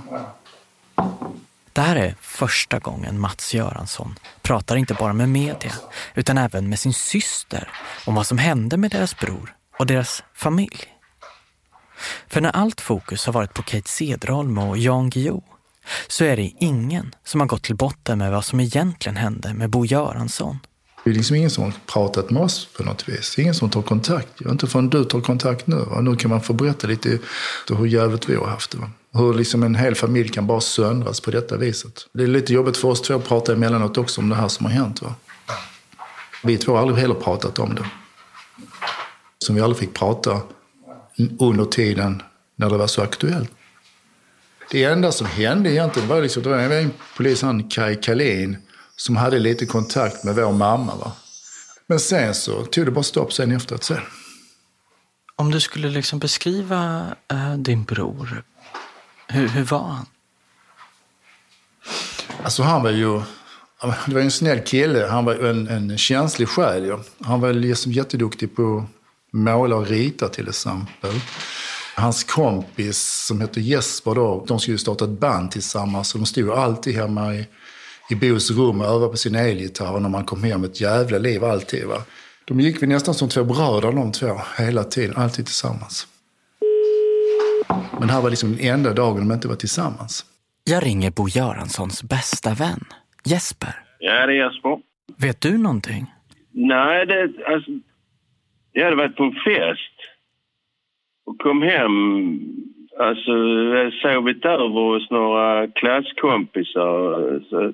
Det här är första gången Mats Göransson pratar inte bara med media utan även med sin syster om vad som hände med deras bror och deras familj. För när allt fokus har varit på Kate Cederholm och Jan Guillou så är det ingen som har gått till botten med vad som egentligen hände med Bo Göransson. Det är liksom ingen som har pratat med oss på något vis. Ingen som tar kontakt. Jag inte förrän du tar kontakt nu. Va? Nu kan man få berätta lite hur jävligt vi har haft det. Va? Hur liksom en hel familj kan bara söndras på detta viset. Det är lite jobbigt för oss två att prata emellanåt också om det här som har hänt. Va? Vi två har aldrig heller pratat om det. Som vi aldrig fick prata under tiden när det var så aktuellt. Det enda som hände egentligen var liksom, det var en polis, han Kaj Kalin, som hade lite kontakt med vår mamma. Va? Men sen så tog det bara stopp sen efter att sen. Om du skulle liksom beskriva äh, din bror, hur, hur var han? Alltså han var ju, det var en snäll kille, han var en, en känslig själ. Ja. Han var liksom jätteduktig på att måla och rita till exempel. Hans kompis som heter Jesper då, de skulle starta ett band tillsammans. Så de stod alltid hemma i, i Bos rum och övade på sin elgitarr när man kom hem, ett jävla liv alltid. Va? De gick vi nästan som två bröder de två, hela tiden, alltid tillsammans. Men här var liksom den enda dagen de inte var tillsammans. Jag ringer Bo Göranssons bästa vän, Jesper. Ja, det är Jesper. Vet du någonting? Nej, det, alltså, jag hade varit på en fest. Och kom hem, alltså sovit över hos några klasskompisar. Så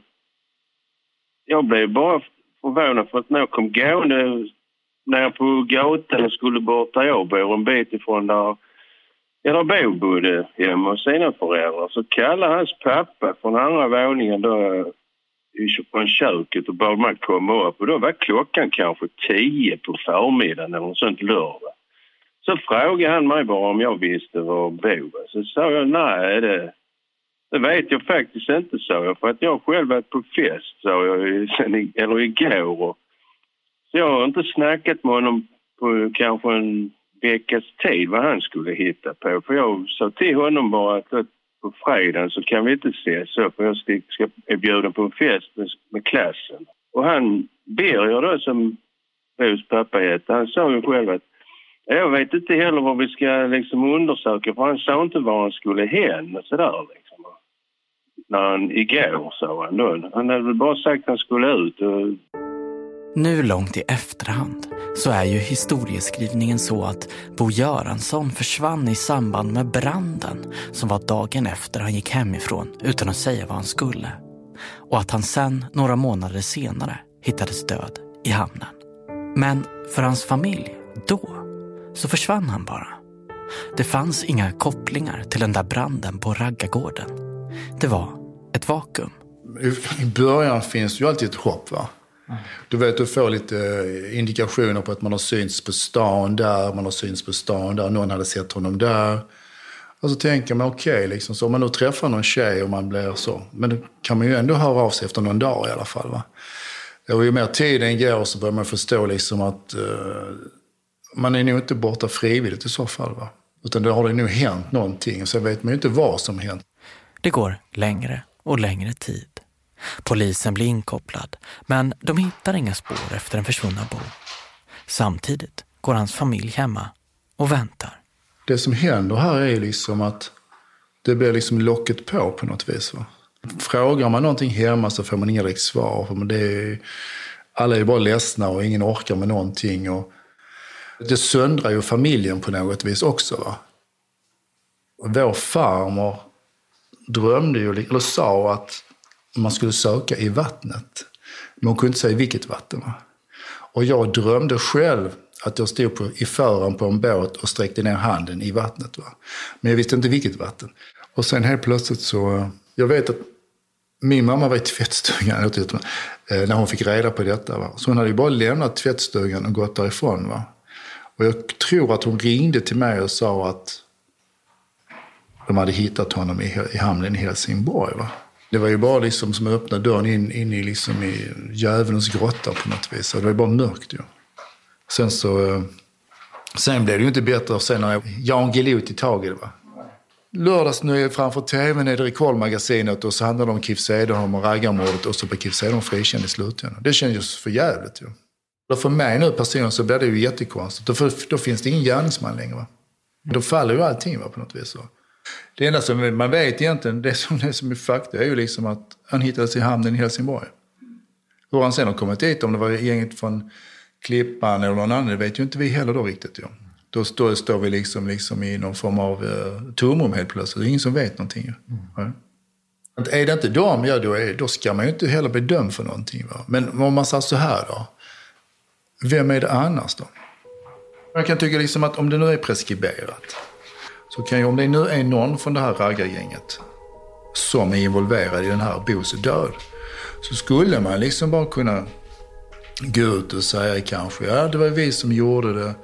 jag blev bara förvånad för att när jag kom gående när på gatan och skulle bort där jag bor en bit ifrån där jag Bo bodde hemma hos sina föräldrar. Så kallade hans pappa från andra våningen då från köket och bad mig komma upp. Och då var klockan kanske tio på förmiddagen eller något sånt lördag. Så frågade han mig bara om jag visste var Bo var. Så sa jag nej, det, det vet jag faktiskt inte, sa jag. För att jag själv varit på fest, sa jag, sen, eller igår. Och, så jag har inte snackat med honom på kanske en veckas tid vad han skulle hitta på. För jag sa till honom bara att på fredagen så kan vi inte ses så. För jag ska bjuda på en fest med, med klassen. Och han, Birger då som Bos pappa heter, han sa ju själv att jag vet inte heller vad vi ska liksom undersöka, för han sa inte var han skulle hen och sådär liksom. När han igår sa han då. Han hade väl bara sagt att han skulle ut. Och... Nu långt i efterhand så är ju historieskrivningen så att Bo Göransson försvann i samband med branden som var dagen efter han gick hemifrån utan att säga vad han skulle. Och att han sen några månader senare hittades död i hamnen. Men för hans familj då så försvann han bara. Det fanns inga kopplingar till den där branden på Raggargården. Det var ett vakuum. I början finns ju alltid ett hopp, va? Du vet, du får lite indikationer på att man har synts på stan där, man har synts på stan där, någon hade sett honom där. Och så tänker man okej, okay, liksom, så om man nu träffar någon tjej och man blir så. Men då kan man ju ändå höra av sig efter någon dag i alla fall, va? Och ju mer tiden går så börjar man förstå liksom att uh, man är nog inte borta frivilligt i så fall, va? Utan då har det nog hänt någonting, så vet man ju inte vad som hänt. Det går längre och längre tid. Polisen blir inkopplad, men de hittar inga spår efter en försvunna Bo. Samtidigt går hans familj hemma och väntar. Det som händer här är liksom att det blir liksom locket på på något vis, va? Frågar man någonting hemma så får man inga direkt svar. Men det är, alla är bara ledsna och ingen orkar med någonting. Och det söndrar ju familjen på något vis också, va? Och vår farmor drömde ju, eller sa att man skulle söka i vattnet. Men hon kunde inte säga vilket vatten, va? Och jag drömde själv att jag stod på, i fören på en båt och sträckte ner handen i vattnet, va? Men jag visste inte vilket vatten. Och sen helt plötsligt så... Jag vet att min mamma var i tvättstugan när hon fick reda på detta, va? Så hon hade ju bara lämnat tvättstugan och gått därifrån, va? Och jag tror att hon ringde till mig och sa att de hade hittat honom i, i hamnen i Helsingborg, va? Det var ju bara liksom som att öppna dörren in, in i, liksom i djävulens grotta på något vis. Det var ju bara mörkt, ju. Sen så... Sen blev det ju inte bättre sen när Jan Guillou till tag i det, va? Lördags nu framför tvn är det Rekordmagasinet och så handlar det om Kif Cederholm och raggarmordet och så på Kif Cederholm frikänd i slutändan. Det känns ju för jävligt, ju. Och för mig nu personligen så blir det ju jättekonstigt. Då, för, då finns det ingen gärningsman längre, va? Då faller ju allting, va, på något vis, va? Det enda som man vet egentligen, det som, det som är fakta är ju liksom att han hittades i hamnen i Helsingborg. Hur han sen har kommit dit, om det var gänget från Klippan eller någon annan, det vet ju inte vi heller då riktigt, ju. Då står, står vi liksom, liksom i någon form av uh, tomrum helt plötsligt. Det är ingen som vet någonting. Mm. Ja. Är det inte dem, ja, då, är, då ska man ju inte heller bli dömd för någonting. Va? Men om man säger så här då, vem är det annars då? Jag kan tycka liksom att om det nu är preskriberat så kan ju, om det nu är någon från det här raggargänget som är involverad i den här Bos död, så skulle man liksom bara kunna gå ut och säga kanske, ja, det var vi som gjorde det.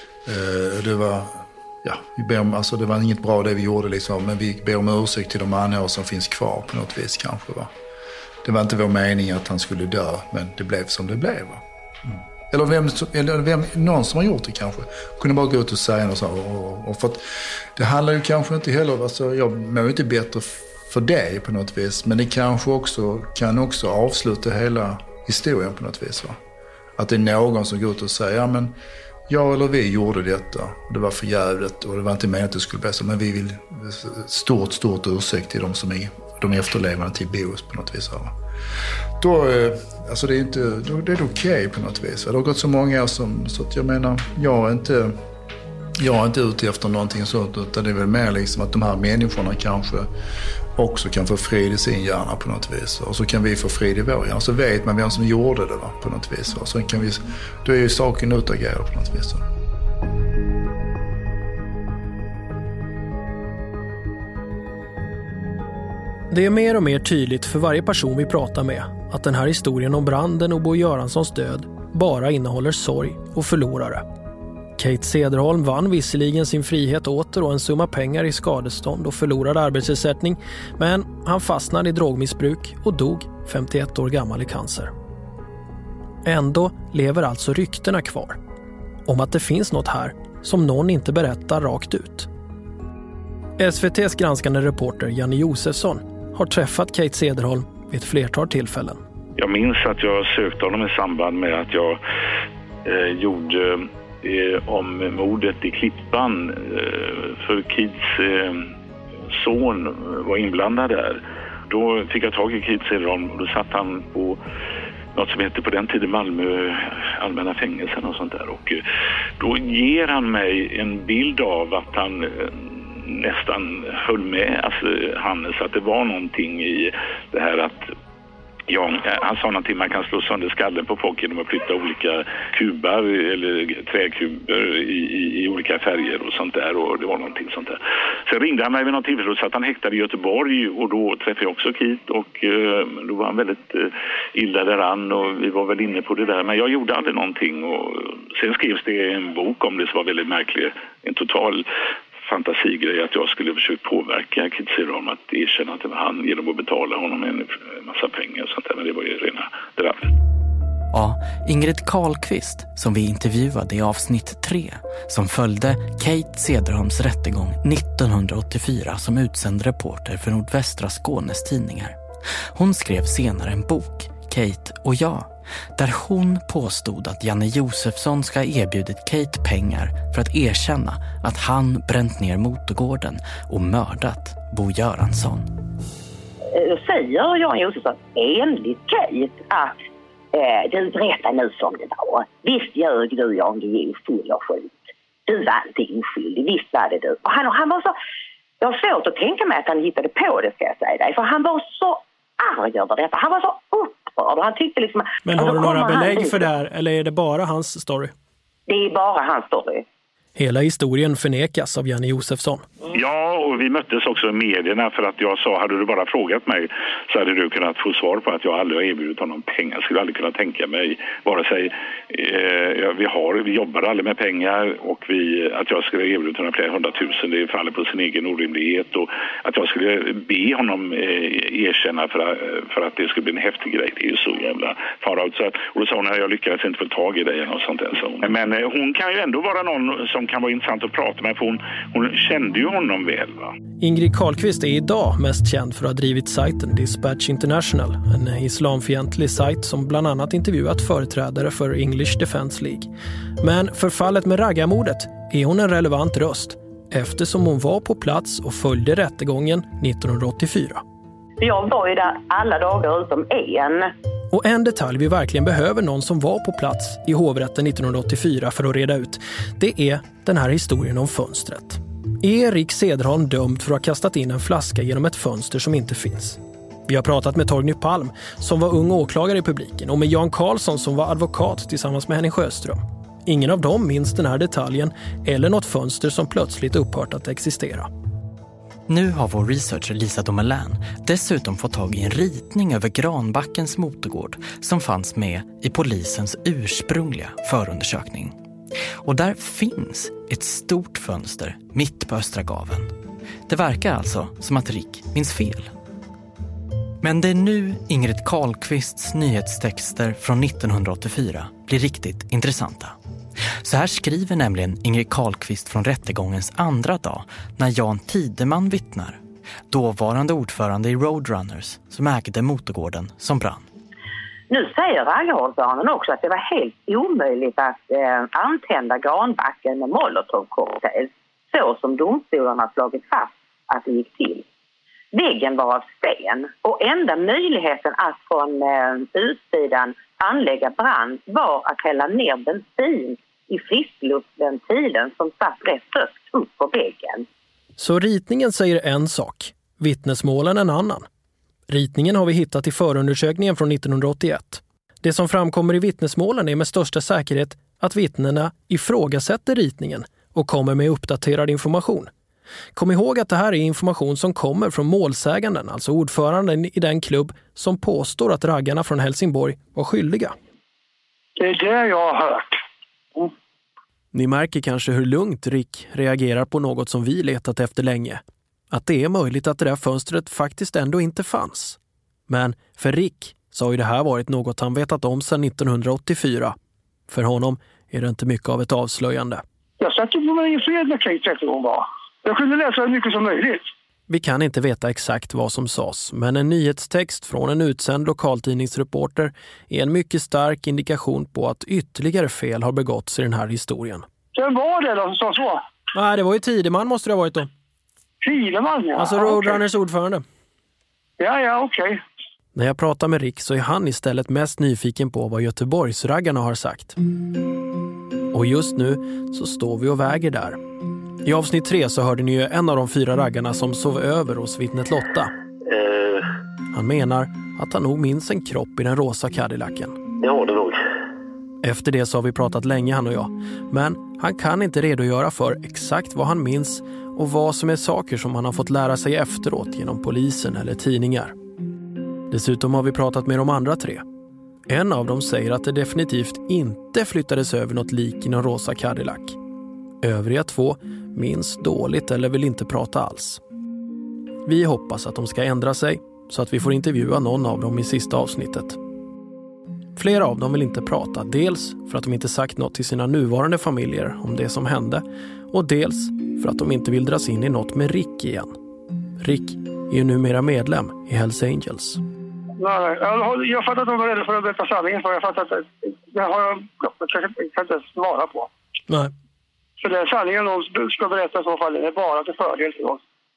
Uh, det var ja, vi ber om, alltså det var inget bra det vi gjorde liksom, men vi ber om ursäkt till de anhöriga som finns kvar på något vis kanske, va. Det var inte vår mening att han skulle dö, men det blev som det blev, va. Mm. Eller, vem, eller vem, någon som har gjort det kanske kunde bara gå ut och säga något så, och, och för att det handlar ju kanske inte heller, alltså jag mår ju inte bättre för dig på något vis, men det kanske också kan också avsluta hela historien på något vis, va. Att det är någon som går ut och säger, ja men jag eller vi gjorde detta. Det var för jävligt och det var inte meningen att det skulle bli så. Men vi vill stort, stort ursäkt till de som är de efterlevande till Bos på något vis. Då, alltså det är inte, då, det är okej okay på något vis. Det har gått så många som, så att jag menar, jag är inte, jag är inte ute efter någonting sånt. Utan det är väl mer liksom att de här människorna kanske också kan få frid i sin hjärna på något vis. Och så kan vi få frid i vår hjärna. Så vet man vem som gjorde det, va, på något vis. Och så kan vi, då är ju saken utagerad på något vis. Det är mer och mer tydligt för varje person vi pratar med att den här historien om branden och Bo Göranssons död bara innehåller sorg och förlorare. Kate Cederholm vann visserligen sin frihet åter och en summa pengar i skadestånd och förlorad arbetsersättning, men han fastnade i drogmissbruk och dog femtioett år gammal i cancer. Ändå lever alltså ryktena kvar om att det finns något här som någon inte berättar rakt ut. S V T:s granskande reporter Janne Josefsson har träffat Kate Cederholm vid ett flertal tillfällen. Jag minns att jag sökte honom i samband med att jag eh, gjorde eh, om mordet i Klippan. Eh, för Kids eh, son var inblandad där. Då fick jag tag i Kate Cederholm och då satt han på något som heter på den tiden Malmö allmänna fängelsen och sånt där. Och eh, då ger han mig en bild av att han... Eh, nästan höll med, alltså Hannes, att det var någonting i det här att Ja, han sa någonting, man kan slå sönder skallen på folk genom att flytta olika kubar eller träkuber i, i, i olika färger och sånt där, och det var någonting sånt där. Sen ringde han mig vid något tillfälle och så att han häktade i Göteborg, och då träffade jag också Keith, och eh, då var han väldigt eh, illa däran, och vi var väl inne på det där, men jag gjorde aldrig någonting, och sen skrevs det en bok om det som var väldigt märklig, en total fantasigrej att jag skulle försöka påverka Keith Cederholm att erkänna att det var han genom att betala honom en massa pengar och sånt där, men det var ju rena drabbet. Ja, Ingrid Carlqvist, som vi intervjuade i avsnitt tre, som följde Keith Cederholms rättegång nittonhundraåttiofyra som utsänd reporter för Nordvästra Skånes tidningar. Hon skrev senare en bok, Keith och jag, där hon påstod att Janne Josefsson ska ha erbjudit Keith pengar för att erkänna att han bränt ner motorgården och mördat Bo Göransson. Säger Jan Josefsson enligt Keith att eh, du berättar nu som det var. Visst ljög du, Jan Guillou, full av skit. Du var inte inskyldig, visst var det du. Och han, han var så... Jag har svårt att tänka mig att han hittade på det, ska jag säga dig. För han var så arg över detta. Han var så upprörd. Och han tyckte liksom... Men har du några belägg för det här, eller är det bara hans story? Det är bara hans story. Hela historien förnekas av Janne Josefsson. Ja, och vi möttes också i medierna för att jag sa, hade du bara frågat mig så hade du kunnat få svar på att jag aldrig har erbjudit honom pengar. Jag skulle aldrig kunna tänka mig, vare sig eh, vi, har, vi jobbar aldrig med pengar, och vi, att jag skulle erbjuda honom flera hundratusen, det faller på sin egen orimlighet, och att jag skulle be honom eh, erkänna för, för att det skulle bli en häftig grej. Det är ju så jävla farligt. Så, och då sa hon att jag lyckades inte få tag i dig eller något sånt där. Så. Men eh, hon kan ju ändå vara någon som kan vara intressant att prata med, för hon, hon kände ju honom väl, va? Ingrid Carlqvist är idag mest känd för att ha drivit sajten Dispatch International, en islamfientlig sajt som bland annat intervjuat företrädare för English Defence League. Men för fallet med raggarmordet är hon en relevant röst, eftersom hon var på plats och följde rättegången nittonhundraåttiofyra. Jag var ju där alla dagar utom en. Och en detalj vi verkligen behöver någon som var på plats i hovrätten nittonhundraåttiofyra för att reda ut, det är den här historien om fönstret. Är Rick Cederholm dömd för att ha kastat in en flaska genom ett fönster som inte finns? Vi har pratat med Torgny Palm, som var ung åklagare i publiken, och med Jan Karlsson, som var advokat tillsammans med Henning Sjöström. Ingen av dem minns den här detaljen eller något fönster som plötsligt upphört att existera. Nu har vår researcher Lisa Domelin dessutom fått tag i en ritning över Granbackens motorgård som fanns med i polisens ursprungliga förundersökning. Och där finns ett stort fönster mitt på östra gaven. Det verkar alltså som att Rick minns fel. Men det är nu Ingrid Carlqvists nyhetstexter från nittonhundraåttiofyra blir riktigt intressanta. Så här skriver nämligen Ingrid Carlqvist från rättegångens andra dag när Jan Tideman vittnar, dåvarande ordförande i Roadrunners som ägde motorgården som brann. Nu säger raggarordföranden också att det var helt omöjligt att eh, antända Granbacken med Molotov-cocktail, så som domstolarna slagit fast att det gick till. Väggen var av sten, och enda möjligheten att från eh, utsidan anlägga brand var att hälla ner bensin i friskluftventilen som satt rätt högt upp på väggen. Så ritningen säger en sak, vittnesmålen en annan. Ritningen har vi hittat i förundersökningen från nittonhundraåttioett. Det som framkommer i vittnesmålen är med största säkerhet att vittnena ifrågasätter ritningen och kommer med uppdaterad information. Kom ihåg att det här är information som kommer från målsäganden, alltså ordföranden i den klubb som påstår att raggarna från Helsingborg var skyldiga. Det är det jag har hört. Mm. Ni märker kanske hur lugnt Rick reagerar på något som vi letat efter länge. Att det är möjligt att det där fönstret faktiskt ändå inte fanns. Men för Rick så har ju det här varit något han vetat om sedan nittonhundraåttiofyra. För honom är det inte mycket av ett avslöjande. Jag satt ju på mig i fred när Keith Cederholm var. Jag kunde läsa så mycket som möjligt. Vi kan inte veta exakt vad som sades, men en nyhetstext från en utsänd lokaltidningsreporter är en mycket stark indikation på att ytterligare fel har begåtts i den här historien. Vem var det då som sa så? Nej, det var ju Tideman måste det ha varit då. Tideman, ja. Alltså Roadrunners okay. ordförande. Ja, ja, okej. Okay. När jag pratar med Rick så är han istället mest nyfiken på vad Göteborgsraggarna har sagt. Och just nu så står vi och väger där. I avsnitt tre så hörde ni ju en av de fyra raggarna som sov över hos vittnet Lotta. Uh, Han menar att han nog minns en kropp i den rosa Cadillacen. Ja, det nog. Efter det så har vi pratat länge han och jag. Men han kan inte redogöra för exakt vad han minns och vad som är saker som han har fått lära sig efteråt genom polisen eller tidningar. Dessutom har vi pratat med de andra tre. En av dem säger att det definitivt inte flyttades över något lik i någon rosa Cadillac. Övriga två minns dåligt eller vill inte prata alls. Vi hoppas att de ska ändra sig så att vi får intervjua någon av dem i sista avsnittet. Flera av dem vill inte prata, dels för att de inte sagt något till sina nuvarande familjer om det som hände och dels för att de inte vill dras in i något med Rick igen. Rick är ju numera medlem i Hells Angels. Nej, jag, jag fattar att de var rädda för att berätta sanningen, för jag fattar att det har jag, jag kan inte svara på. Nej. Så den sanningen de ska berätta i så fall är bara till fördel för oss.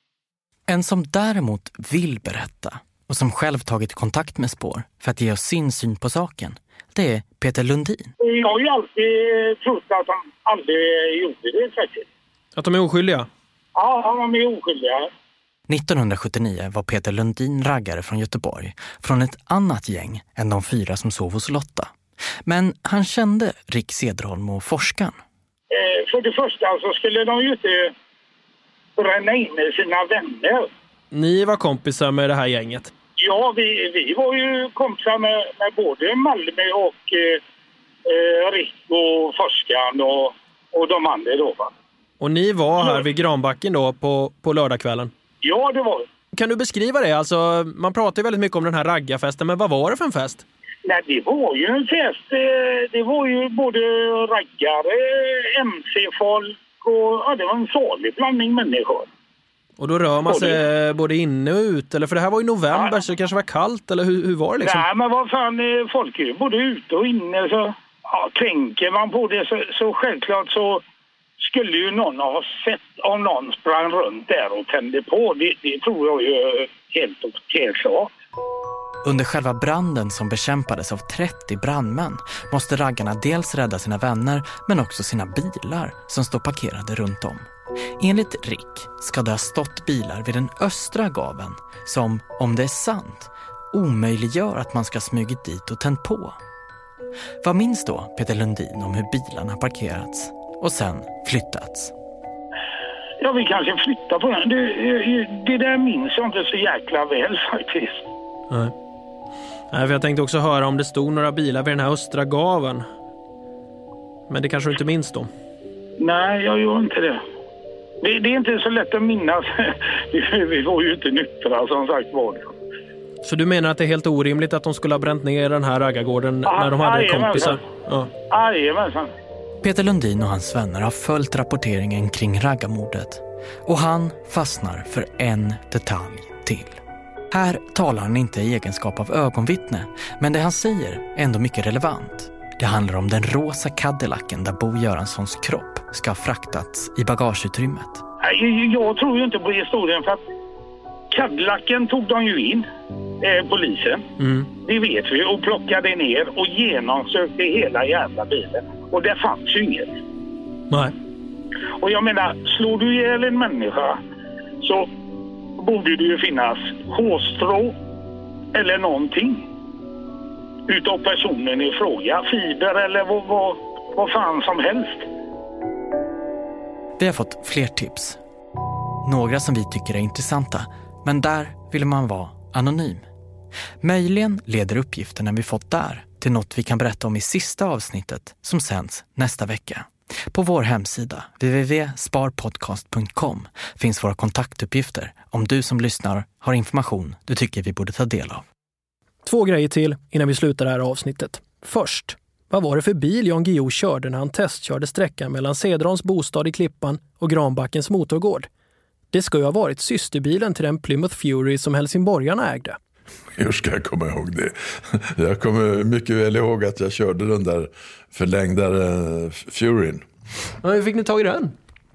En som däremot vill berätta och som själv tagit kontakt med Spår för att ge oss sin syn på saken, det är Peter Lundin. Jag har ju alltid trott att de aldrig gjorde det faktiskt. Att de är oskyldiga? Ja, de är oskyldiga. nittonhundrasjuttionio var Peter Lundin raggare från Göteborg, från ett annat gäng än de fyra som sov hos Lotta. Men han kände Rick Cederholm och forskaren. Eh, för det första så skulle de ju inte bränna in sina vänner. Ni var kompisar med det här gänget? Ja, vi, vi var ju kompisar med, med både Malmö och eh, Rick och forskaren och, och de andra då, va? Och ni var här vid Granbacken då på, på lördagskvällen? Ja, det var det. Kan du beskriva det? Alltså, man pratar ju väldigt mycket om den här raggarfesten, men vad var det för en fest? Nej, det var ju en fest. Det var ju både raggare, M C-folk och ja, det var en salig blandning människor. Och då rör man sig både inne och ut? Eller för det här var ju november, ja. Så det kanske var kallt, eller hur, hur var det liksom? Nej, men vad fan, folk är ju både ute och inne, så ja, tänker man på det så, så självklart så skulle ju någon ha sett om någon sprang runt där och tände på. Det, det tror jag ju helt och helt klart. Under själva branden som bekämpades av trettio brandmän måste raggarna dels rädda sina vänner men också sina bilar som står parkerade runt om. Enligt Rick ska det ha stått bilar vid den östra gaven som, om det är sant, omöjliggör att man ska smugit dit och tänt på. Vad minns då Peter Lundin om hur bilarna parkerats och sen flyttats? Ja, vi kanske flyttar på den. Det, det där minns jag inte så jäkla väl faktiskt. Nej. Nej, för jag tänkte också höra om det stod några bilar vid den här östra gaven. Men det kanske du inte minns då? Nej, jag gör inte det. Det, det är inte så lätt att minnas. Vi var ju inte nyktra som sagt var. Så du menar att det är helt orimligt att de skulle ha bränt ner den här raggargården ah, när de hade kompisar? Ja. Jajamensan. Peter Lundin och hans vänner har följt rapporteringen kring raggarmordet. Och han fastnar för en detalj till. Här talar han inte i egenskap av ögonvittne, men det han säger är ändå mycket relevant. Det handlar om den rosa Cadillacen där Bo Göranssons kropp ska ha fraktats i bagageutrymmet. Jag, jag tror ju inte på historien, för att Cadillacen tog de ju in, eh, polisen. Mm. Det vet vi, och plockade ner och genomsökte hela jävla bilen. Och det fanns ju inget. Nej. Och jag menar, slår du ihjäl en människa så borde det ju finnas hårstrå eller någonting utav personen i fråga. Fiber eller vad, vad, vad fan som helst. Vi har fått fler tips. Några som vi tycker är intressanta, men där vill man vara anonym. Möjligen leder uppgifterna vi fått där till något vi kan berätta om i sista avsnittet som sänds nästa vecka. På vår hemsida w w w punkt sparpodcast punkt com finns våra kontaktuppgifter om du som lyssnar har information du tycker vi borde ta del av. Två grejer till innan vi slutar det här avsnittet. Först, vad var det för bil Jan Guillou körde när han testkörde sträckan mellan Cederholms bostad i Klippan och Granbackens motorgård? Det ska ju ha varit systerbilen till den Plymouth Fury som helsingborgarna ägde. Hur ska jag komma ihåg det? Jag kommer mycket väl ihåg att jag körde den där förlängdare Furyn. Ja, hur fick ni tag i den?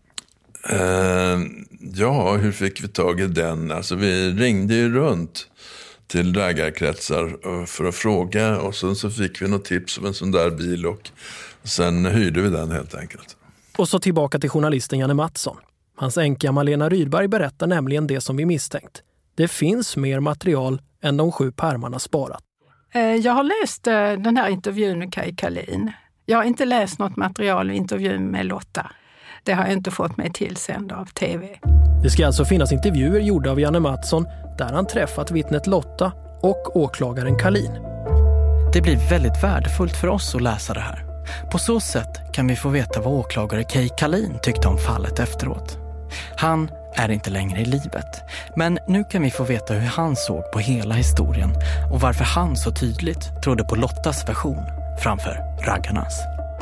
Uh, ja, hur fick vi tag i den? Alltså vi ringde ju runt till raggarkretsar för att fråga. Och sen så fick vi något tips om en sån där bil och sen hyrde vi den helt enkelt. Och så tillbaka till journalisten Janne Mattsson. Hans änka Malena Rydberg berättar nämligen det som vi misstänkt. Det finns mer material än de sju pärmarna sparat. Jag har läst den här intervjun med Kaj Kalin. Jag har inte läst något material i intervjun med Lotta. Det har jag inte fått mig tillsänd av tv. Det ska alltså finnas intervjuer gjorda av Janne Mattsson där han träffat vittnet Lotta och åklagaren Kalin. Det blir väldigt värdefullt för oss att läsa det här. På så sätt kan vi få veta vad åklagare Kaj Kalin tyckte om fallet efteråt. Han är inte längre i livet, men nu kan vi få veta hur han såg på hela historien och varför han så tydligt trodde på Lottas version framför raggarnas.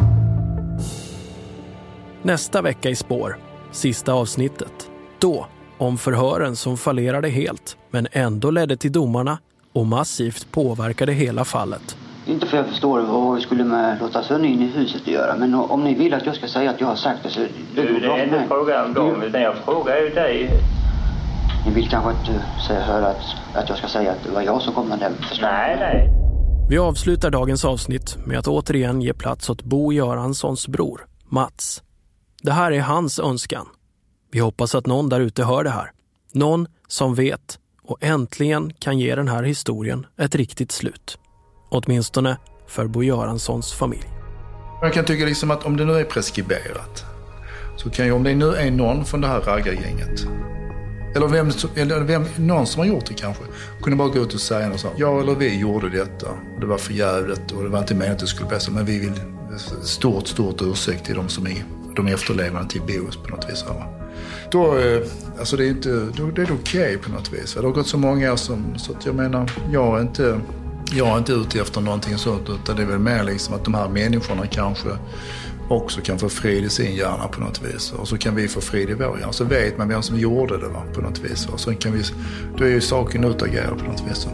Nästa vecka i Spår, sista avsnittet. Då om förhören som fallerade helt men ändå ledde till domarna och massivt påverkade hela fallet. Inte för jag förstår vad vi skulle med Lotta Sönne in i huset att göra, men om ni vill att jag ska säga att jag har sagt det så... Det, du, det är inte fråga om dem, utan jag frågar ju dig. Ni vill kanske inte säga, höra att, att jag ska säga att det var jag som kom med den förslaget? Nej, nej. Vi avslutar dagens avsnitt med att återigen ge plats åt Bo Göranssons bror, Mats. Det här är hans önskan. Vi hoppas att någon där ute hör det här. Någon som vet och äntligen kan ge den här historien ett riktigt slut. Åtminstone för Bo Göranssons familj. Jag kan tycka liksom att om det nu är preskriberat så kan ju, om det nu är någon från det här raggargänget eller, vem, eller vem, någon som har gjort det kanske, kunde bara gå ut och säga något sånt. Ja, eller vi gjorde detta. Det var för jävligt och det var inte meningen att det skulle bli så, men vi vill stort, stort ursäkt till de som är de efterlevande till Bohus på något vis. Då, alltså det är inte, då, det är okej okay på något vis. Det har gått så många år som, så att jag menar, jag är inte, jag är inte ute efter någonting sånt, utan det är väl mer liksom att de här människorna kanske också kan få frid i sin hjärna på något vis. Och så kan vi få frid i vår hjärna. Så vet man vem som gjorde det, va, på något vis. Och så kan vi, då är ju saken utagerad på något vis.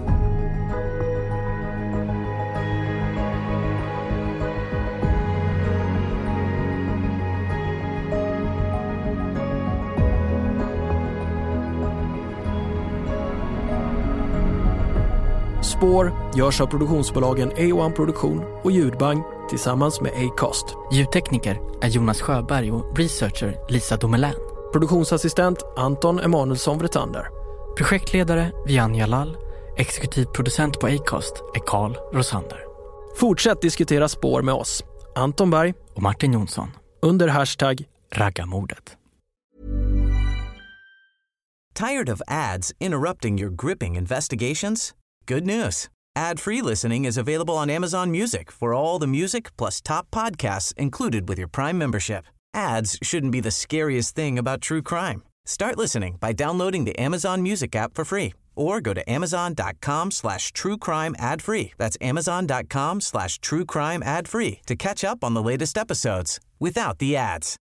Spår görs av produktionsbolagen A ett Produktion och Ljudbang tillsammans med Acast. Ljudtekniker är Jonas Sjöberg och researcher Lisa Domelän. Produktionsassistent Anton Emanuelsson Vretander. Projektledare Vianja Lall. Exekutiv producent på Acast är Carl Rosander. Fortsätt diskutera Spår med oss, Anton Berg och Martin Jonsson. Under hashtag Raggamordet. Tired of ads interrupting your gripping investigations? Good news. Ad-free listening is available on Amazon Music for all the music plus top podcasts included with your Prime membership. Ads shouldn't be the scariest thing about true crime. Start listening by downloading the Amazon Music app for free or go to amazon.com slash true crime ad free. That's amazon.com slash true crime ad free to catch up on the latest episodes without the ads.